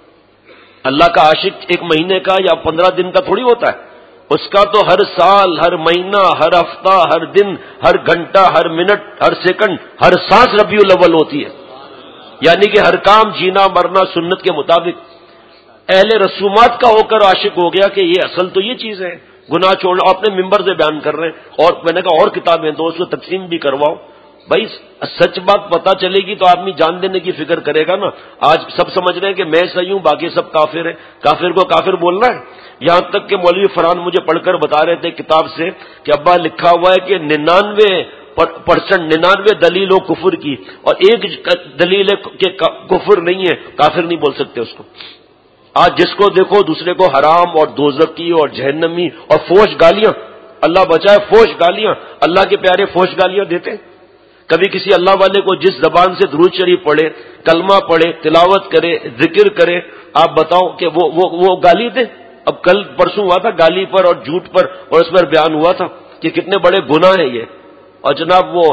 اللہ کا عاشق ایک مہینے کا یا پندرہ دن کا تھوڑی ہوتا ہے، اس کا تو ہر سال، ہر مہینہ، ہر ہفتہ، ہر دن، ہر گھنٹہ، ہر منٹ، ہر سیکنڈ، ہر سانس ربیع الاول ہوتی ہے، یعنی کہ ہر کام جینا مرنا سنت کے مطابق۔ اہل رسومات کا ہو کر عاشق ہو گیا کہ یہ اصل تو یہ چیز ہے، گناہ چھوڑنا، اپنے ممبر سے بیان کر رہے ہیں، اور میں نے کہا اور کتابیں تو اس کو تقسیم بھی کرواؤ۔ بھائی سچ بات پتہ چلے گی تو آدمی جان دینے کی فکر کرے گا نا۔ آج سب سمجھ رہے ہیں کہ میں صحیح ہوں باقی سب کافر ہیں، کافر کو کافر بولنا ہے۔ یہاں تک کہ مولوی فرحان مجھے پڑھ کر بتا رہے تھے کتاب سے کہ ابا لکھا ہوا ہے کہ ننانوے پرسنٹ ننانوے دلیل ہو کفر کی اور ایک دلیل ہے کہ کفر نہیں ہے، کافر نہیں بول سکتے اس کو۔ آج جس کو دیکھو دوسرے کو حرام اور دوزخی اور جہنمی اور فوش گالیاں، اللہ بچائے فوش گالیاں، اللہ کے پیارے فوش گالیاں دیتے ہیں۔ کبھی کسی اللہ والے کو جس زبان سے درود شریف پڑھے، کلمہ پڑھے، تلاوت کرے، ذکر کرے، آپ بتاؤ کہ وہ وہ, وہ گالی دے؟ اب کل پرسوں ہوا تھا گالی پر اور جھوٹ پر، اور اس پر بیان ہوا تھا کہ کتنے بڑے گناہ ہیں یہ، اور جناب وہ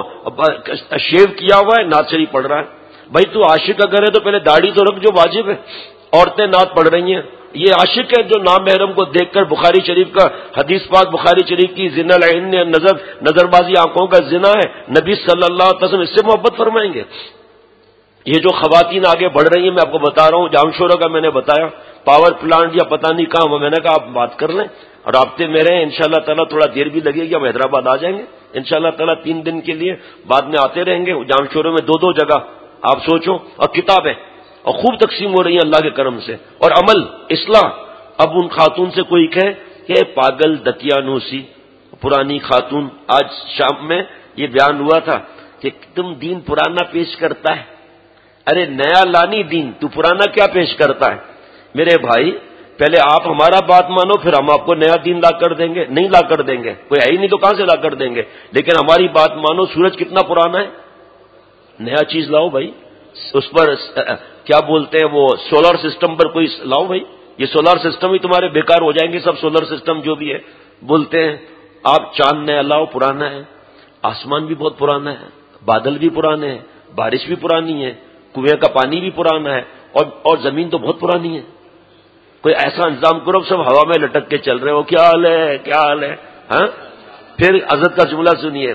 شیو کیا ہوا ہے، نعت شریف پڑھ رہا ہے۔ بھائی تو عاشق اگر ہے تو پہلے داڑھی تو رکھ جو واجب ہے۔ عورتیں نعت پڑھ رہی ہیں، یہ عاشق ہے جو نامحرم کو دیکھ کر، بخاری شریف کا حدیث پاک بخاری شریف کی، زنا العین نظر نظر بازی آنکھوں کا زنا ہے، نبی صلی اللہ علیہ وسلم اس سے محبت فرمائیں گے؟ یہ جو خواتین آگے بڑھ رہی ہیں، میں آپ کو بتا رہا ہوں، جامشورہ کا میں نے بتایا پاور پلانٹ یا پتہ نہیں کہاں، میں نے کہا آپ بات کر لیں اور رابطے میں رہیں، انشاءاللہ تعالیٰ تھوڑا دیر بھی لگے گی، ہم حیدرآباد آ جائیں گے انشاءاللہ تعالیٰ تین دن کے لیے، بعد میں آتے رہیں گے جامشورہ میں دو دو جگہ، آپ سوچو، اور کتابیں اور خوب تقسیم ہو رہی ہیں اللہ کے کرم سے، اور عمل اصلاح۔ اب ان خاتون سے کوئی کہے کہ پاگل دتیانوسی پرانی خاتون، آج شام میں یہ بیان ہوا تھا کہ تم دین پرانا پیش کرتا ہے، ارے نیا لانی دین، تو پرانا کیا پیش کرتا ہے؟ میرے بھائی پہلے آپ ہمارا بات مانو، پھر ہم آپ کو نیا دین لا کر دیں گے، نہیں لا کر دیں گے، کوئی ہے ہی نہیں تو کہاں سے لا کر دیں گے، لیکن ہماری بات مانو، سورج کتنا پرانا ہے، نیا چیز لاؤ بھائی، اس پر کیا بولتے ہیں وہ سولر سسٹم پر کوئی لاؤ بھائی، یہ سولر سسٹم ہی تمہارے بیکار ہو جائیں گے سب، سولر سسٹم جو بھی ہے بولتے ہیں۔ آپ چاند نیا لاؤ، پرانا ہے، آسمان بھی بہت پرانا ہے، بادل بھی پرانے ہیں، بارش بھی پرانی ہے، کنویں کا پانی بھی پرانا ہے، اور اور زمین تو بہت پرانی ہے۔ کوئی ایسا انتظام کرو سب ہوا میں لٹک کے چل رہے ہو، کیا حال ہے کیا حال ہے ہاں؟ پھر حضرت کا جملہ سنیے،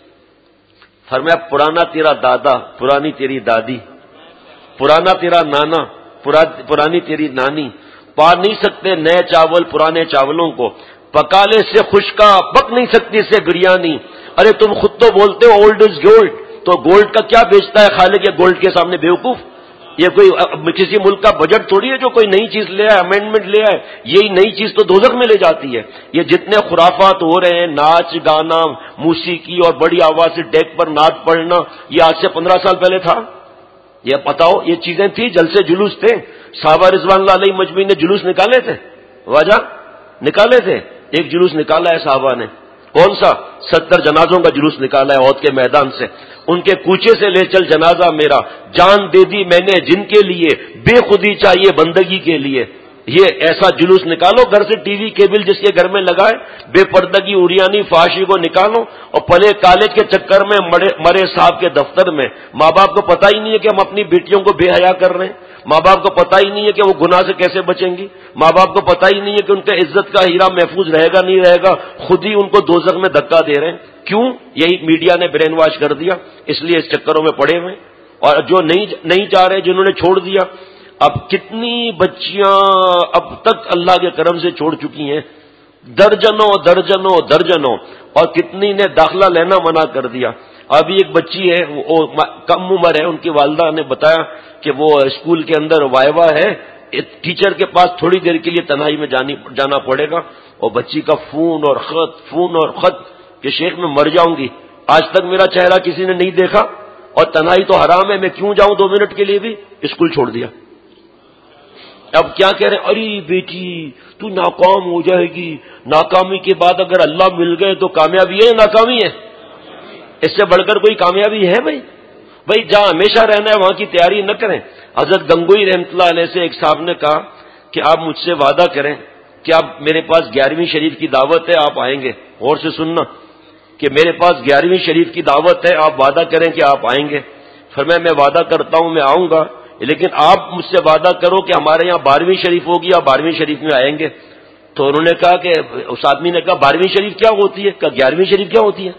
فرمایا پرانا تیرا دادا، پرانی تیری دادی، پرانا تیرا نانا، پرانی تیری نانی، پا نہیں سکتے نئے چاول پرانے چاولوں کو، پکالے سے خشکا پک نہیں سکتی سے بریانی۔ ارے تم خود تو بولتے ہو اولڈ از گولڈ، تو گولڈ کا کیا بیچتا ہے خالق یہ گولڈ کے سامنے بیوقوف؟ یہ کوئی کسی ملک کا بجٹ تھوڑی ہے جو کوئی نئی چیز لے آئے، امینڈمنٹ لے آئے، یہی نئی چیز تو دوزخ میں لے جاتی ہے۔ یہ جتنے خرافات ہو رہے ہیں، ناچ گانا، موسیقی اور بڑی آواز سے ڈیک پر نعت پڑھنا، یہ آج سے پندرہ سال پہلے تھا؟ یہ بتاؤ یہ چیزیں تھیں؟ جلسے جلوس تھے؟ صحابہ رضوان اللہ علیہ مجمعین نے جلوس نکالے تھے؟ واجہ نکالے تھے؟ ایک جلوس نکالا ہے صحابہ نے، کون سا؟ ستر جنازوں کا جلوس نکالا ہے احد کے میدان سے، ان کے کوچے سے لے چل جنازہ میرا، جان دے دی میں نے جن کے لیے، بے خودی چاہیے بندگی کے لیے۔ یہ ایسا جلوس نکالو، گھر سے ٹی وی کیبل جس کے گھر میں لگائے، بے پردگی اریانی فحاشی کو نکالو، اور پلے کالج کے چکر میں مرے مرے صاحب کے دفتر میں ماں باپ کو پتہ ہی نہیں ہے کہ ہم اپنی بیٹیوں کو بے حیا کر رہے ہیں، ماں باپ کو پتہ ہی نہیں ہے کہ وہ گناہ سے کیسے بچیں گی، ماں باپ کو پتہ ہی نہیں ہے کہ ان کے عزت کا ہیرا محفوظ رہے گا نہیں رہے گا، خود ہی ان کو دوزخ میں دھکا دے رہے ہیں۔ کیوں؟ یہی میڈیا نے برین واش کر دیا، اس لیے اس چکروں میں پڑے ہوئے، اور جو نہیں نہیں چاہ رہے، جنہوں نے چھوڑ دیا، اب کتنی بچیاں اب تک اللہ کے کرم سے چھوڑ چکی ہیں، درجنوں درجنوں درجنوں، اور کتنی نے داخلہ لینا منع کر دیا۔ ابھی ایک بچی ہے، وہ کم عمر ہے، ان کی والدہ نے بتایا کہ وہ اسکول کے اندر وائوا ہے، ٹیچر کے پاس تھوڑی دیر کے لیے تنہائی میں جانی جانا پڑے گا، اور بچی کا فون اور خط فون اور خط کہ شیخ میں مر جاؤں گی، آج تک میرا چہرہ کسی نے نہیں دیکھا، اور تنہائی تو حرام ہے، میں کیوں جاؤں دو منٹ کے لیے بھی، اسکول چھوڑ دیا۔ اب کیا کہہ رہے ہیں؟ ارے بیٹی تو ناکام ہو جائے گی، ناکامی کے بعد اگر اللہ مل گئے تو کامیابی ہے ناکامی ہے؟ اس سے بڑھ کر کوئی کامیابی ہے بھائی؟ بھائی جہاں ہمیشہ رہنا ہے وہاں کی تیاری نہ کریں. حضرت گنگوئی رحمۃ اللہ علیہ سے ایک صاحب نے کہا کہ آپ مجھ سے وعدہ کریں کہ آپ میرے پاس گیارہویں شریف کی دعوت ہے, آپ آئیں گے. غور سے سننا کہ میرے پاس گیارہویں شریف کی دعوت ہے, آپ وعدہ کریں کہ آپ آئیں گے. فرمایا میں وعدہ کرتا ہوں میں آؤں گا, لیکن آپ مجھ سے وعدہ کرو کہ ہمارے یہاں بارہویں شریف ہوگی, آپ بارہویں شریف میں آئیں گے. تو انہوں نے کہا کہ اس آدمی نے کہا بارہویں شریف کیا ہوتی ہے؟ کہا گیارہویں شریف کیا ہوتی ہے؟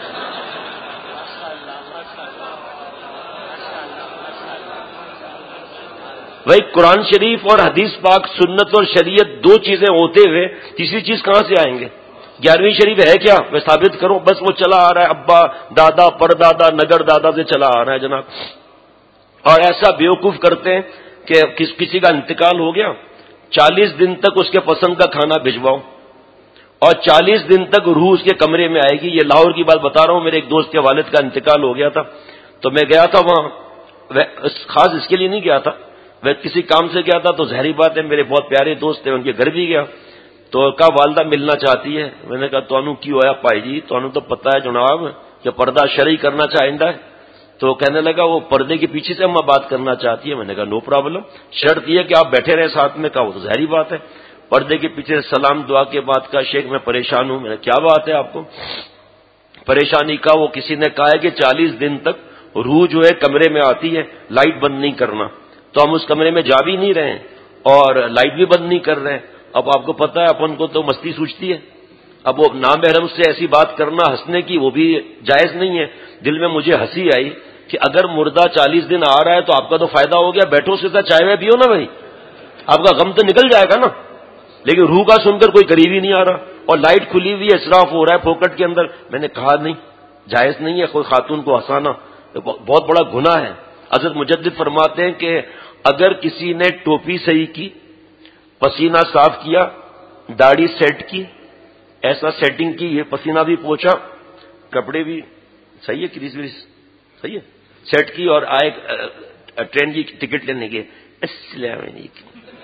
بھائی قرآن شریف اور حدیث پاک, سنت اور شریعت دو چیزیں ہوتے ہوئے تیسری چیز کہاں سے آئیں گے؟ گیارہویں شریف ہے کیا؟ میں ثابت کروں. بس وہ چلا آ رہا ہے, ابا دادا پردادا نگر دادا سے چلا آ رہا ہے جناب. اور ایسا بیوقوف کرتے ہیں کہ کس کسی کا انتقال ہو گیا, چالیس دن تک اس کے پسند کا کھانا بھجواؤ اور چالیس دن تک روح اس کے کمرے میں آئے گی. یہ لاہور کی بات بتا رہا ہوں, میرے ایک دوست کے والد کا انتقال ہو گیا تھا, تو میں گیا تھا وہاں, خاص اس کے لیے نہیں گیا تھا, میں کسی کام سے گیا تھا. تو ظاہری بات ہے میرے بہت پیارے دوست تھے, ان کے گھر بھی گیا. تو کہا والدہ ملنا چاہتی ہے. میں نے کہا تو کی ہوا پائی جی, تو تو پتہ ہے جناب کہ پردہ شرعی کرنا چاہیے ہے. تو کہنے لگا وہ پردے کے پیچھے سے ہم بات کرنا چاہتی ہے. میں نے کہا نو پرابلم, شرط یہ کہ آپ بیٹھے رہے ساتھ میں. کہا وہ تو ظاہری بات ہے, پردے کے پیچھے سلام دعا کے بعد کا شیخ میں پریشان ہوں. میں نے کیا بات ہے آپ کو پریشانی کا؟ وہ کسی نے کہا ہے کہ چالیس دن تک روح جو ہے کمرے میں آتی ہے, لائٹ بند نہیں کرنا. تو ہم اس کمرے میں جا بھی نہیں رہے اور لائٹ بھی بند نہیں کر رہے. اب آپ کو پتا ہے اپن کو تو مستی سوچتی ہے. اب وہ نامحرم سے ایسی بات کرنا ہنسنے کی وہ بھی جائز نہیں ہے. دل میں مجھے ہنسی آئی کہ اگر مردہ چالیس دن آ رہا ہے تو آپ کا تو فائدہ ہو گیا, بیٹھو سے چائے وائے پیو نا بھائی, آپ کا غم تو نکل جائے گا نا. لیکن روح کا سن کر کوئی قریب ہی نہیں آ رہا اور لائٹ کھلی ہوئی ہے, اسراف ہو رہا ہے پھوکٹ کے اندر. میں نے کہا نہیں, جائز نہیں ہے کوئی خاتون کو ہنسانا, بہت بڑا گناہ ہے. حضرت مجدد فرماتے ہیں کہ اگر کسی نے ٹوپی صحیح کی, پسینہ صاف کیا, داڑھی سیٹ کی, ایسا سیٹنگ کی, یہ پسینہ بھی پوچھا, کپڑے بھی صحیح ہے, کریز وریز صحیح ہے, سیٹ کی اور آئے ٹرین کی ٹکٹ لینے کے, السلام علیکم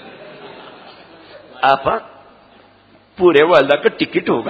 آپا پورے والدہ کا ٹکٹ ہوگا.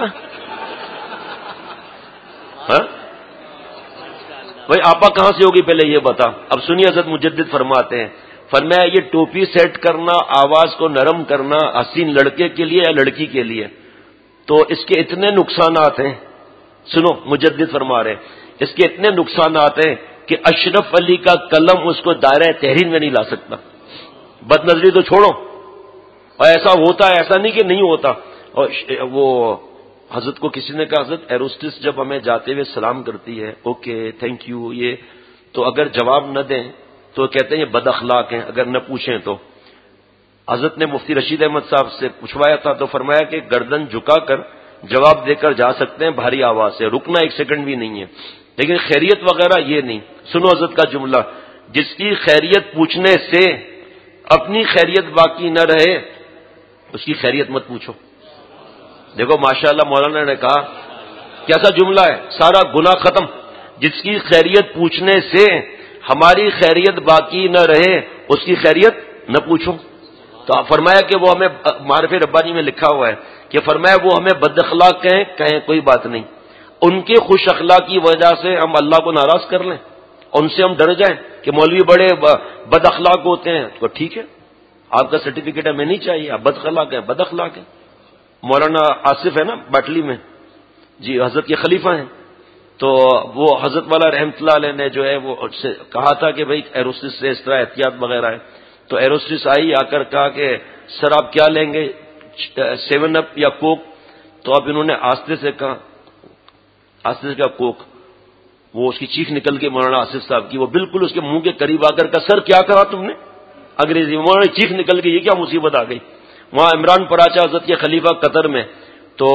ہاں بھائی آپا کہاں سے ہوگی پہلے یہ بتا. اب سنیے حضرت مجدد فرماتے ہیں, فرمایا یہ ٹوپی سیٹ کرنا, آواز کو نرم کرنا حسین لڑکے کے لیے یا لڑکی کے لیے, تو اس کے اتنے نقصانات ہیں. سنو مجدد فرما رہے اس کے اتنے نقصانات ہیں کہ اشرف علی کا قلم اس کو دائرہ تحریر میں نہیں لا سکتا. بد نظری تو چھوڑو, اور ایسا ہوتا ہے, ایسا نہیں کہ نہیں ہوتا. اور وہ حضرت کو کسی نے کہا حضرت ایروسٹس جب ہمیں جاتے ہوئے سلام کرتی ہے اوکے تھینک یو یہ, تو اگر جواب نہ دیں تو کہتے ہیں یہ بد اخلاق ہیں, اگر نہ پوچھیں تو. حضرت نے مفتی رشید احمد صاحب سے پوچھوایا تھا تو فرمایا کہ گردن جھکا کر جواب دے کر جا سکتے ہیں بھاری آواز سے, رکنا ایک سیکنڈ بھی نہیں ہے, لیکن خیریت وغیرہ یہ نہیں. سنو حضرت کا جملہ, جس کی خیریت پوچھنے سے اپنی خیریت باقی نہ رہے اس کی خیریت مت پوچھو. دیکھو ماشاءاللہ مولانا نے کہا کیسا جملہ ہے, سارا گناہ ختم. جس کی خیریت پوچھنے سے ہماری خیریت باقی نہ رہے اس کی خیریت نہ پوچھو. تو فرمایا کہ وہ ہمیں, معرف ربانی میں لکھا ہوا ہے کہ فرمایا وہ ہمیں بد اخلاق کہیں کہیں کوئی بات نہیں, ان کے خوش اخلاق کی وجہ سے ہم اللہ کو ناراض کر لیں, ان سے ہم ڈر جائیں کہ مولوی بڑے بد اخلاق ہوتے ہیں, تو ٹھیک ہے آپ کا سرٹیفکیٹ ہمیں نہیں چاہیے, آپ بد اخلاق ہیں بد اخلاق ہیں. مولانا آصف ہے نا باٹلی میں, جی حضرت کے خلیفہ ہیں, تو وہ حضرت والا رحمت اللہ علیہ نے جو ہے وہ سے کہا تھا کہ بھائی ایروسٹس سے اس طرح احتیاط وغیرہ ہے. تو ایروسٹس آئی آ کر کہا کہ سر آپ کیا لیں گے, سیون اپ یا کوک؟ تو اب انہوں نے آستے سے کہا, آستے سے کہا کوک. وہ اس کی چیخ نکل کے مولانا آصف صاحب کی, وہ بالکل اس کے منہ کے قریب آ کر کہا سر کیا کہا تم نے انگریزی میں. مولانا چیخ نکل گئی, یہ کیا مصیبت آ گئی. وہاں عمران پراچا حضرت کے خلیفہ قطر میں, تو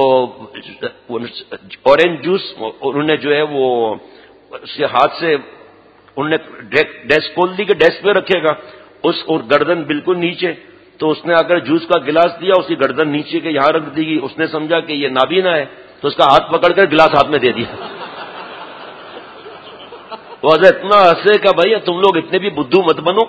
اورنج جوس انہوں نے جو ہے وہ اس کے ہاتھ سے انہوں نے ڈیسک کھول دی کہ ڈیسک پہ رکھے گا, اس اور گردن بالکل نیچے, تو اس نے اگر جوس کا گلاس دیا اس کی گردن نیچے کے یہاں رکھ دی گئی. اس نے سمجھا کہ یہ نابینا ہے تو اس کا ہاتھ پکڑ کر گلاس ہاتھ میں دے دیا. وہ حضرت اتنا ہنسے کہ بھائی تم لوگ اتنے بھی بدھو مت بنو.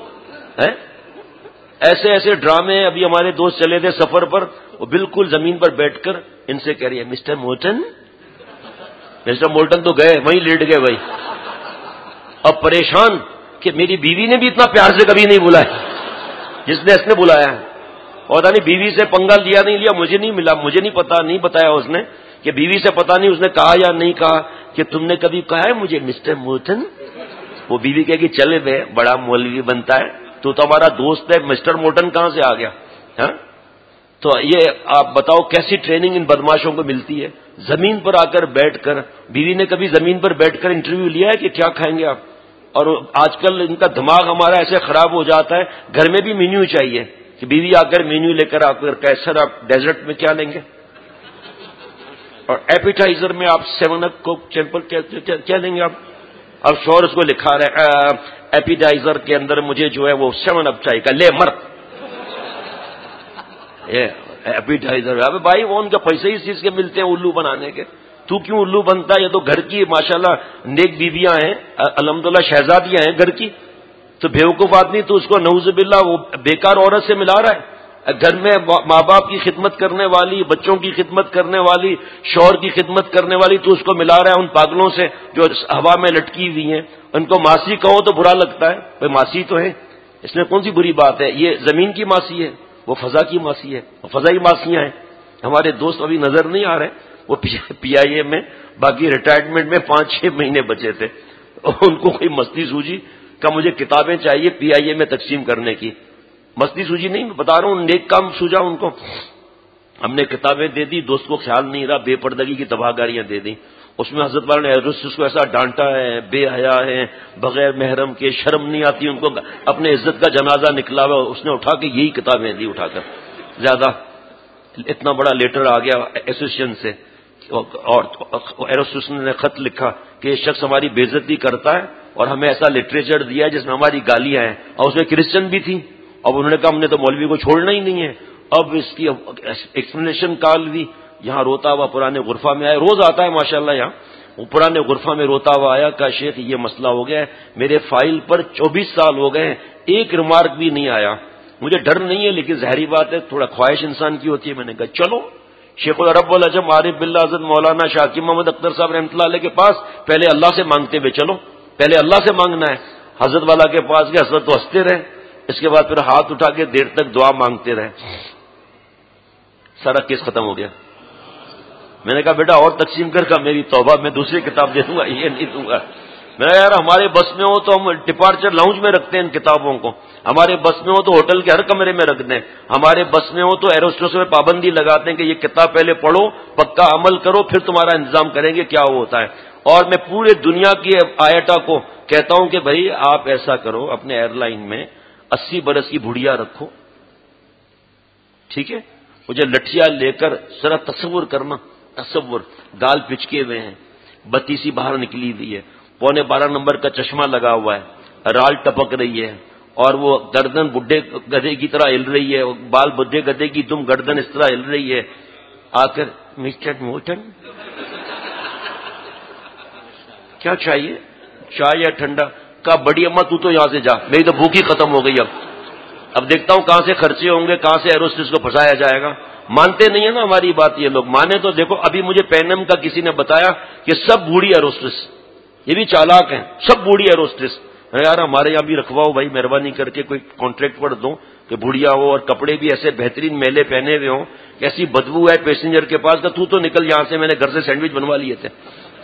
ایسے ایسے ڈرامے ابھی ہمارے دوست چلے تھے سفر پر, وہ بالکل زمین پر بیٹھ کر ان سے کہہ رہی ہے مسٹر موٹن مسٹر مولٹن تو گئے وہیں لیٹ گئے بھائی. اب پریشان کہ میری بیوی نے بھی اتنا پیار سے کبھی نہیں بلایا جس نے اس نے بلایا ہے. اور نہیں بیوی سے پنگا لیا نہیں لیا مجھے نہیں ملا, مجھے نہیں پتا, نہیں بتایا اس نے کہ بیوی سے پتا نہیں اس نے کہا یا نہیں کہا کہ تم نے کبھی کہا ہے مجھے مسٹر مولٹن. وہ بیوی کہے کہ چلے بے بڑا مولوی بنتا ہے تو ہمارا دوست ہے, مسٹر مولٹن کہاں سے آ گیا. ہاں تو یہ آپ بتاؤ کیسی ٹریننگ ان بدماشوں کو ملتی ہے. زمین پر آ کر بیٹھ کر, بیوی نے کبھی زمین پر بیٹھ کر انٹرویو لیا ہے کہ کیا کھائیں گے آپ. اور آج کل ان کا دماغ ہمارا ایسے خراب ہو جاتا ہے, گھر میں بھی مینیو چاہیے کہ بیوی آ کر مینیو لے کر آ کر کیسر آپ ڈیزرٹ میں کیا لیں گے, اور ایپیٹائزر میں آپ سیون اپ کو چیمپل کیا لیں گے آپ. اب شور اس کو لکھا رہے ایپیٹائزر کے اندر مجھے جو ہے وہ سیون اپ چاہیے, لے مر ایپیٹائزر. اب بھائی وہ ان کے پیسے اس چیز کے ملتے ہیں الو بنانے کے, تو کیوں الو بنتا ہے. یہ تو گھر کی ماشاءاللہ نیک بیویاں ہیں, الحمدللہ شہزادیاں ہیں گھر کی, تو بیوقوف آدمی تو اس کو نعوذ باللہ وہ بیکار عورت سے ملا رہا ہے. گھر میں ماں باپ کی خدمت کرنے والی, بچوں کی خدمت کرنے والی, شوہر کی خدمت کرنے والی, تو اس کو ملا رہا ہے ان پاگلوں سے جو ہوا میں لٹکی ہوئی ہیں. ان کو ماسی کہو تو برا لگتا ہے, بھائی ماسی تو ہے, اس میں کون سی بری بات ہے. یہ زمین کی ماسی ہے, وہ فضا کی ماسی ہے, وہ فضائی ماسیاں ہیں. ہمارے دوست ابھی نظر نہیں آ رہے, وہ پی آئی اے میں, باقی ریٹائرمنٹ میں پانچ چھ مہینے بچے تھے. ان کو کوئی مستی سوجی کہ مجھے کتابیں چاہیے پی آئی اے میں تقسیم کرنے کی. مستی سوجی نہیں, میں بتا رہا ہوں نیک کام سوجا ان کو. ہم نے کتابیں دے دی, دوست کو خیال نہیں رہا, بے پردگی کی تباہ کاریاں دے دی. اس میں حضرت والا نے اس کو ایسا ڈانٹا ہے, بے حیا ہے, بغیر محرم کے, شرم نہیں آتی ان کو, اپنے عزت کا جنازہ نکلا ہوا, اس نے اٹھا کے یہی کتابیں دی اٹھا کر. زیادہ اتنا بڑا لیٹر آ گیا ایسوسیشن سے, اور ایسوسیشن نے خط لکھا کہ یہ شخص ہماری بے عزتی کرتا ہے اور ہمیں ایسا لٹریچر دیا ہے جس میں ہماری گالیاں ہیں, اور اس میں کرسچن بھی تھی. اب انہوں نے کہا ہم نے تو مولوی کو چھوڑنا ہی نہیں ہے. اب اس کی ایکسپلینیشن کال بھی یہاں روتا ہوا پرانے غرفہ میں آیا, روز آتا ہے ماشاءاللہ یہاں, وہ پرانے غرفہ میں روتا ہوا آیا, کہا شیخ یہ مسئلہ ہو گیا ہے, میرے فائل پر چوبیس سال ہو گئے ہیں, ایک ریمارک بھی نہیں آیا. مجھے ڈر نہیں ہے لیکن ظاہری بات ہے تھوڑا خواہش انسان کی ہوتی ہے. میں نے کہا چلو شیخ العرب العجم عارف باللہ حضرت مولانا شاکی محمد اختر صاحب رحمۃ اللہ علیہ کے پاس پہلے اللہ سے مانگتے ہوئے چلو, پہلے اللہ سے مانگنا ہے. حضرت والا کے پاس گئے, حضرت تو ہنستے رہے, اس کے بعد پھر ہاتھ اٹھا کے دیر تک دعا مانگتے رہے. سارا کیس ختم ہو گیا. میں نے کہا بیٹا اور تقسیم کر کا, میری توبہ, میں دوسری کتاب دے دوں گا, یہ نہیں دوں گا. میں نے یار ہمارے بس میں ہو تو ہم ڈپارچر لاؤنج میں رکھتے ہیں ان کتابوں کو, ہمارے بس میں ہو تو ہوٹل کے ہر کمرے میں رکھ دیں, ہمارے بس میں ہو تو ایروسٹوس میں پابندی لگاتے ہیں کہ یہ کتاب پہلے پڑھو, پکا عمل کرو, پھر تمہارا انتظام کریں گے کیا ہوتا ہے. اور میں پورے دنیا کی آیٹا کو کہتا ہوں کہ بھائی آپ ایسا کرو, اپنے ایئر لائن میں اسی برس کی بڑھیا رکھو, ٹھیک ہے. مجھے لٹھیا لے کر ذرا تصور کرنا, تصور, گال پچکے ہوئے ہیں, بتی سی باہر نکلی ہوئی ہے, پونے بارہ نمبر کا چشمہ لگا ہوا ہے, رال ٹپک رہی ہے, اور وہ گردن بڈھے گدھے کی طرح ہل رہی ہے, بال بڈھے گدھے کی تم گردن اس طرح ہل رہی ہے. آ کر مسٹر موٹن کیا چاہیے, چائے یا ٹھنڈا؟ کہا بڑی اماں تو تو یہاں سے جا, میری تو بھوک ہی ختم ہو گئی. اب اب دیکھتا ہوں کہاں سے خرچے ہوں گے, کہاں سے ایروسٹس کو پھنسایا جائے گا. مانتے نہیں ہے نا ہماری بات, یہ لوگ مانے تو دیکھو. ابھی مجھے پینم کا کسی نے بتایا کہ سب بوڑھی ایروسٹس, یہ بھی چالاک ہیں, سب بوڑھی ایروسٹس. یار ہمارے یہاں بھی رکھواؤ بھائی, مہربانی کر کے کوئی کانٹریکٹ پر دو کہ بڑھیا ہو, اور کپڑے بھی ایسے بہترین میلے پہنے ہوئے ہوں, ایسی بدبو ہے پیسنجر کے پاس کہ تو تو نکل یہاں سے, میں نے گھر سے سینڈوچ بنوا لیے تھے,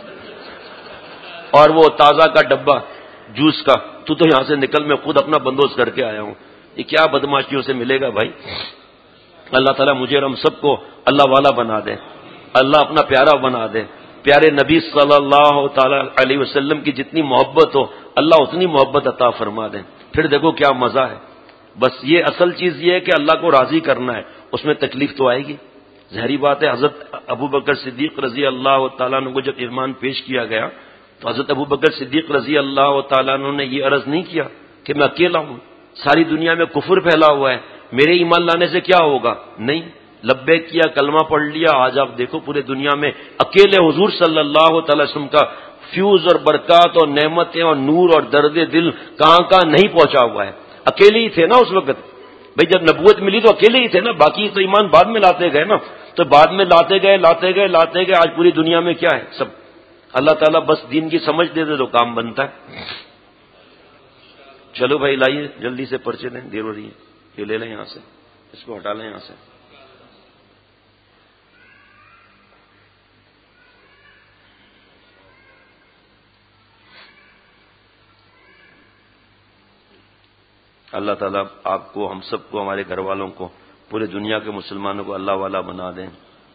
اور وہ تازہ کا ڈبہ جوس کا, تو تو یہاں سے نکل, میں خود اپنا بندوبست کر کے آیا ہوں. یہ کیا بدماشیوں سے ملے گا بھائی. اللہ تعالیٰ مجھے اور ہم سب کو اللہ والا بنا دے, اللہ اپنا پیارا بنا دے. پیارے نبی صلی اللہ تعالی علیہ وسلم کی جتنی محبت ہو اللہ اتنی محبت عطا فرما دے, پھر دیکھو کیا مزہ ہے. بس یہ اصل چیز یہ ہے کہ اللہ کو راضی کرنا ہے, اس میں تکلیف تو آئے گی, ظاہری بات ہے. حضرت ابو بکر صدیق رضی اللہ تعالیٰ عنہ کو جب ایمان پیش کیا گیا تو حضرت ابو بکر صدیق رضی اللہ تعالیٰ عنہ نے یہ عرض نہیں کیا کہ میں اکیلا ہوں, ساری دنیا میں کفر پھیلا ہوا ہے, میرے ایمان لانے سے کیا ہوگا. نہیں, لبیک کیا, کلمہ پڑھ لیا, آج آپ دیکھو پورے دنیا میں اکیلے حضور صلی اللہ تعالی وسلم کا فیوز اور برکات اور نعمتیں اور نور اور درد دل کہاں کہاں نہیں پہنچا ہوا ہے. اکیلے ہی تھے نا اس وقت بھائی, جب نبوت ملی تو اکیلے ہی تھے نا, باقی تو ایمان بعد میں لاتے گئے نا, تو بعد میں لاتے گئے لاتے گئے لاتے گئے آج پوری دنیا میں کیا ہے, سب اللہ تعالیٰ بس دین کی سمجھ دے دے تو کام بنتا ہے. چلو بھائی لائیے جلدی سے پرچے دیں، دیر ہو رہی ہے. یہ لے لیں یہاں سے، اس کو ہٹا لیں یہاں سے. اللہ تعالیٰ آپ کو، ہم سب کو، ہمارے گھر والوں کو، پورے دنیا کے مسلمانوں کو اللہ والا بنا دیں.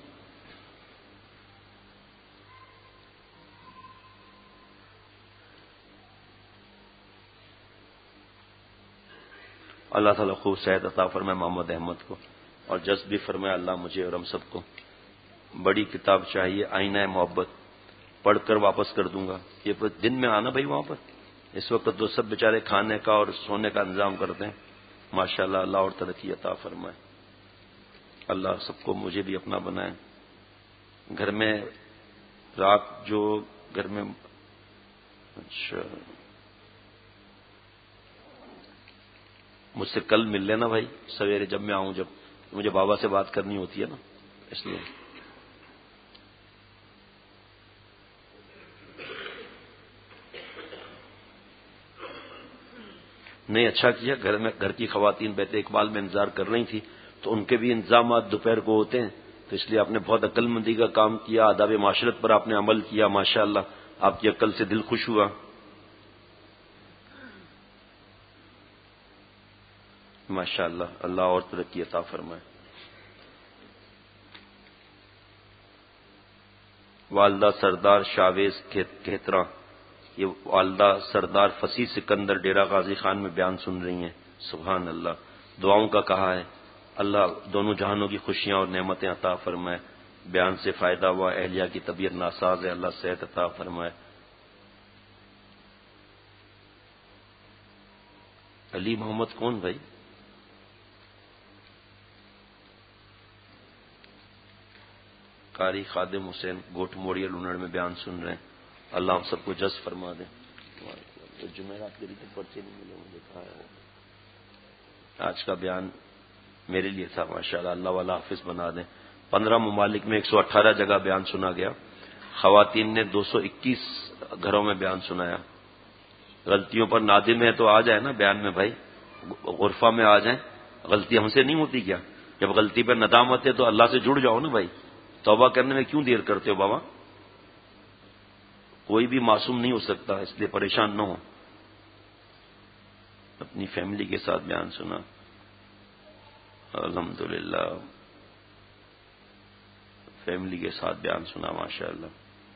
اللہ تعالیٰ خوب صحت عطا فرمائے محمد احمد کو، اور جذب بھی فرمائے اللہ مجھے اور ہم سب کو. بڑی کتاب چاہیے، آئینہ محبت، پڑھ کر واپس کر دوں گا. یہ دن میں آنا بھائی وہاں پر. اس وقت تو سب بیچارے کھانے کا اور سونے کا انتظام کرتے ہیں. ماشاءاللہ اللہ اور ترقی عطا فرمائے. اللہ سب کو، مجھے بھی اپنا بنائے. گھر میں رات جو گھر میں اچھا مجھ سے کل مل لینا بھائی سویرے جب میں آؤں، جب مجھے بابا سے بات کرنی ہوتی ہے نا، اس لیے. نہیں اچھا کیا، گھر میں گھر کی خواتین بیت اقبال میں انتظار کر رہی تھی، تو ان کے بھی انتظامات دوپہر کو ہوتے ہیں، تو اس لیے آپ نے بہت عقل مندی کا کام کیا. آداب معاشرت پر آپ نے عمل کیا. ماشاءاللہ آپ کی عقل سے دل خوش ہوا. ماشاءاللہ اللہ اور ترقی عطا فرمائے. والدہ سردار شاویز کھیترا، یہ والدہ سردار فصیح سکندر ڈیرہ غازی خان میں بیان سن رہی ہیں. سبحان اللہ. دعاؤں کا کہا ہے. اللہ دونوں جہانوں کی خوشیاں اور نعمتیں عطا فرمائے. بیان سے فائدہ ہوا. اہلیہ کی طبیعت ناساز ہے، اللہ صحت عطا فرمائے. علی محمد کون بھائی؟ قاری خادم حسین گوٹ موڑیا لونڑ میں بیان سن رہے ہیں. اللہ ہم سب کو جذب فرما دیں. جمعرات کے لیے تو پرچے نہیں ملے، مجھے کہا ہے. آج کا بیان میرے لیے تھا. ماشاءاللہ اللہ والا حافظ بنا دیں. پندرہ ممالک میں ایک سو اٹھارہ جگہ بیان سنا گیا. خواتین نے دو سو اکیس گھروں میں بیان سنایا. غلطیوں پر نادم ہے تو آ جائے نا بیان میں بھائی، غرفہ میں آ جائیں. غلطی ہم سے نہیں ہوتی کیا؟ جب غلطی پر ندامت ہے تو اللہ سے جڑ جاؤ نا بھائی. توبہ کرنے میں کیوں دیر کرتے ہو بابا؟ کوئی بھی معصوم نہیں ہو سکتا، اس لیے پریشان نہ ہو. اپنی فیملی کے ساتھ بیان سنا. الحمدللہ فیملی کے ساتھ بیان سنا. ماشاءاللہ.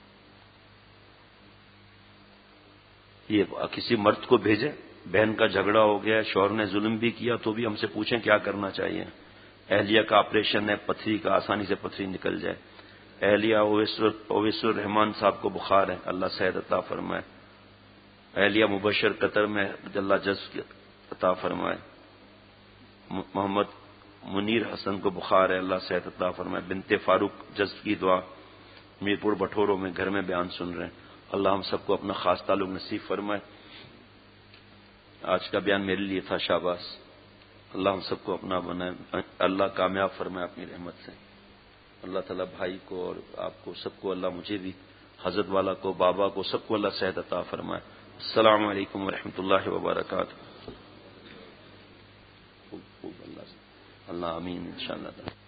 یہ کسی مرد کو بھیجے، بہن کا جھگڑا ہو گیا، شوہر نے ظلم بھی کیا، تو بھی ہم سے پوچھیں کیا کرنا چاہیے. اہلیہ کا آپریشن ہے، پتھری کا، آسانی سے پتھری نکل جائے. اہلیہ اویس الرحمان صاحب کو بخار ہے، اللہ صحت عطا فرمائے. اہلیہ مبشر قطر میں، اللہ جذب عطا فرمائے. محمد منیر حسن کو بخار ہے، اللہ صحت عطا فرمائے. بنت فاروق جذب کی دعا میرپور بٹھوروں میں گھر میں بیان سن رہے ہیں. اللہ ہم سب کو اپنا خاص تعلق نصیب فرمائے. آج کا بیان میرے لیے تھا. شاباش. اللہ ہم سب کو اپنا بنائے. اللہ کامیاب فرمائے اپنی رحمت سے. اللہ تعالیٰ بھائی کو اور آپ کو سب کو، اللہ مجھے بھی، حضرت والا کو، بابا کو، سب کو اللہ صحت عطا فرمائے. السلام علیکم ورحمۃ اللہ وبرکاتہ. اللہ اللہ آمین انشاءاللہ.